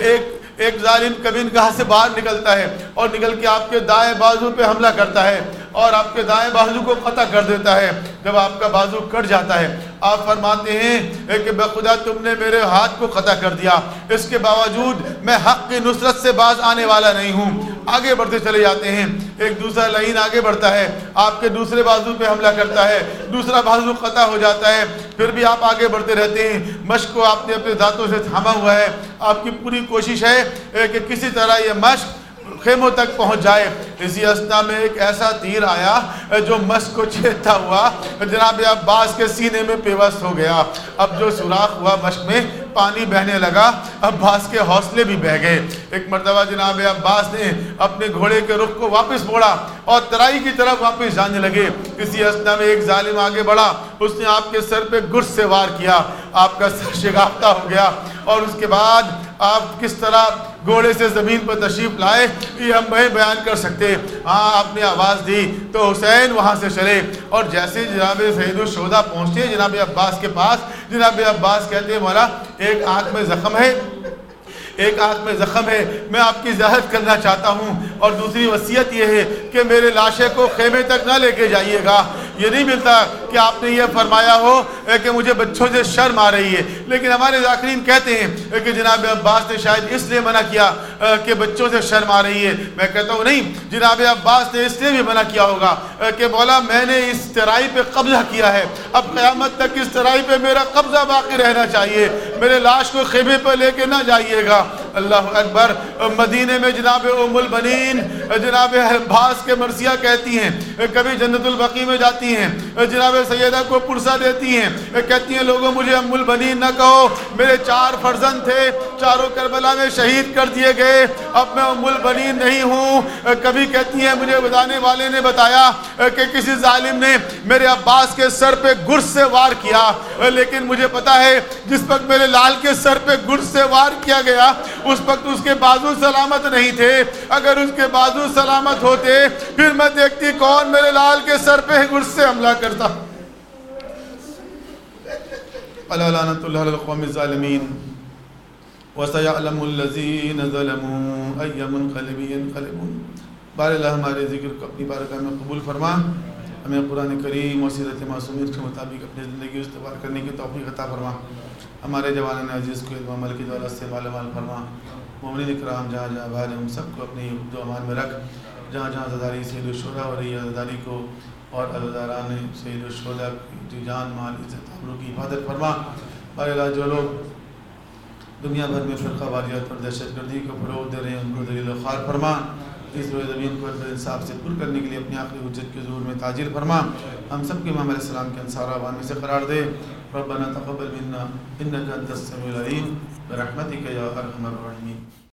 [SPEAKER 2] ایک ظالم کبینگاہ سے باہر نکلتا ہے اور نکل کے آپ کے دائیں بازو پہ حملہ کرتا ہے اور آپ کے دائیں بازو کو قطع کر دیتا ہے۔ جب آپ کا بازو کٹ جاتا ہے آپ فرماتے ہیں کہ بخدا تم نے میرے ہاتھ کو قطع کر دیا، اس کے باوجود میں حق کی نصرت سے باز آنے والا نہیں ہوں۔ آگے بڑھتے چلے جاتے ہیں، ایک دوسرا لعین آگے بڑھتا ہے، آپ کے دوسرے بازو پہ حملہ کرتا ہے، دوسرا بازو قطع ہو جاتا ہے، پھر بھی آپ آگے بڑھتے رہتے ہیں۔ مشق کو آپ نے اپنے دانتوں سے تھاما ہوا ہے، آپ کی پوری کوشش ہے کہ کسی طرح یہ مشق خیموں تک پہنچ جائے۔ اسی اثنا میں ایک ایسا تیر آیا جو مشق کو چھیدتا ہوا جناب عباس کے سینے میں پیوست ہو گیا۔ اب جو سوراخ ہوا مشق میں پانی بہنے لگا، عباس کے حوصلے بھی بہہ گئے۔ ایک مرتبہ جناب عباس نے اپنے گھوڑے کے رخ کو واپس موڑا اور ترائی کی طرف واپس جانے لگے۔ اسی اثنا میں ایک ظالم آگے بڑھا، اس نے آپ کے سر پہ گرز سے وار کیا، آپ کا سر شگافتہ ہو گیا۔ اور اس کے بعد آپ کس طرح گھوڑے سے زمین پر تشریف لائے یہ ہم نہیں بیان کر سکتے۔ ہاں آپ نے آواز دی تو حسین وہاں سے چلے، اور جیسے جناب سید الشہداء پہنچتے جناب عباس کے پاس، جناب عباس کہتے ہیں مولا ایک آنکھ میں زخم ہے، ایک آنکھ میں زخم ہے، میں آپ کی زیارت کرنا چاہتا ہوں، اور دوسری وصیت یہ ہے کہ میرے لاشے کو خیمے تک نہ لے کے جائیے گا، یہ نہیں ملتا کہ آپ نے یہ فرمایا ہو کہ مجھے بچوں سے شرم آ رہی ہے، لیکن ہمارے ذاکرین کہتے ہیں کہ جناب عباس نے شاید اس لیے منع کیا کہ بچوں سے شرم آ رہی ہے۔ میں کہتا ہوں نہیں، جناب عباس نے اس لیے بھی منع کیا ہوگا کہ مولا میں نے اس ترائی پہ قبضہ کیا ہے، اب قیامت تک اس ترائی پہ میرا قبضہ باقی رہنا چاہیے، میرے لاش کو خیمے پہ لے کے نہ جائیے گا۔ اللہ اکبر۔ مدینے میں جناب ام البنین جناب عباس کے مرثیہ کہتی ہیں، کبھی جنت البقیع میں جاتی ہیں، جناب سیدہ کو پرسہ دیتی ہیں، کہتی ہیں لوگوں مجھے ام البنین نہ کہو، میرے 4 فرزند تھے، چاروں کربلا میں شہید کر دیے گئے، اب میں ام البنین نہیں ہوں۔ کبھی کہتی ہیں مجھے بتانے والے نے بتایا کہ کسی ظالم نے میرے عباس کے سر پہ گرز سے وار کیا، لیکن مجھے پتا ہے جس وقت میرے لال کے سر پہ گرز سے وار کیا گیا اس وقت اس کے بازو سلامت نہیں تھے، اگر اس کے بازو سلامت ہوتے پھر میں دیکھتی کون میرے لال کے سر پہ گرز سے حملہ کرتا۔ الا لعنۃ اللہ علی القوم الظالمین وسيعلم الذين ظلموا أي منقلب ينقلبون۔ بار اللہ ہمارے ذکر کو اپنی بارگاہ میں قبول فرما، ہمیں قرآن کریم و سیرت معصومین کے مطابق اپنی زندگی استوار کرنے کی توفیق عطا فرما، ہمارے جوانان عزیز کو علم و عمل کی دولت سے مال مال فرما، مومنین اکرام جہاں جہاں بھائی ہم سب کو اپنی حفظ و امان میں رکھ، جہاں جہاں عزاداری سید الشہداء ہو رہی ہے عزاداری کو اور عزاداران سید الشہداء کی جان مال عزت آبرو کی حفاظت فرما۔ بار اللہ جو لوگ دنیا بھر میں فرقہ واریت اور دہشت گردی کو فروغ دے رہے ہیں ان کو ذلیل و خوار فرما، اس روئے زمین کو عدل انصاف سے پر کرنے کے لیے اپنی آخری حجت کے ظہور میں تاجر فرما، ہم سب کے امام علیہ السلام کے انصار عوان میں سے قرار دے۔ ربنا تقبل منا انک انت السمیع العلیم برحمتک یا ارحم الراحمین۔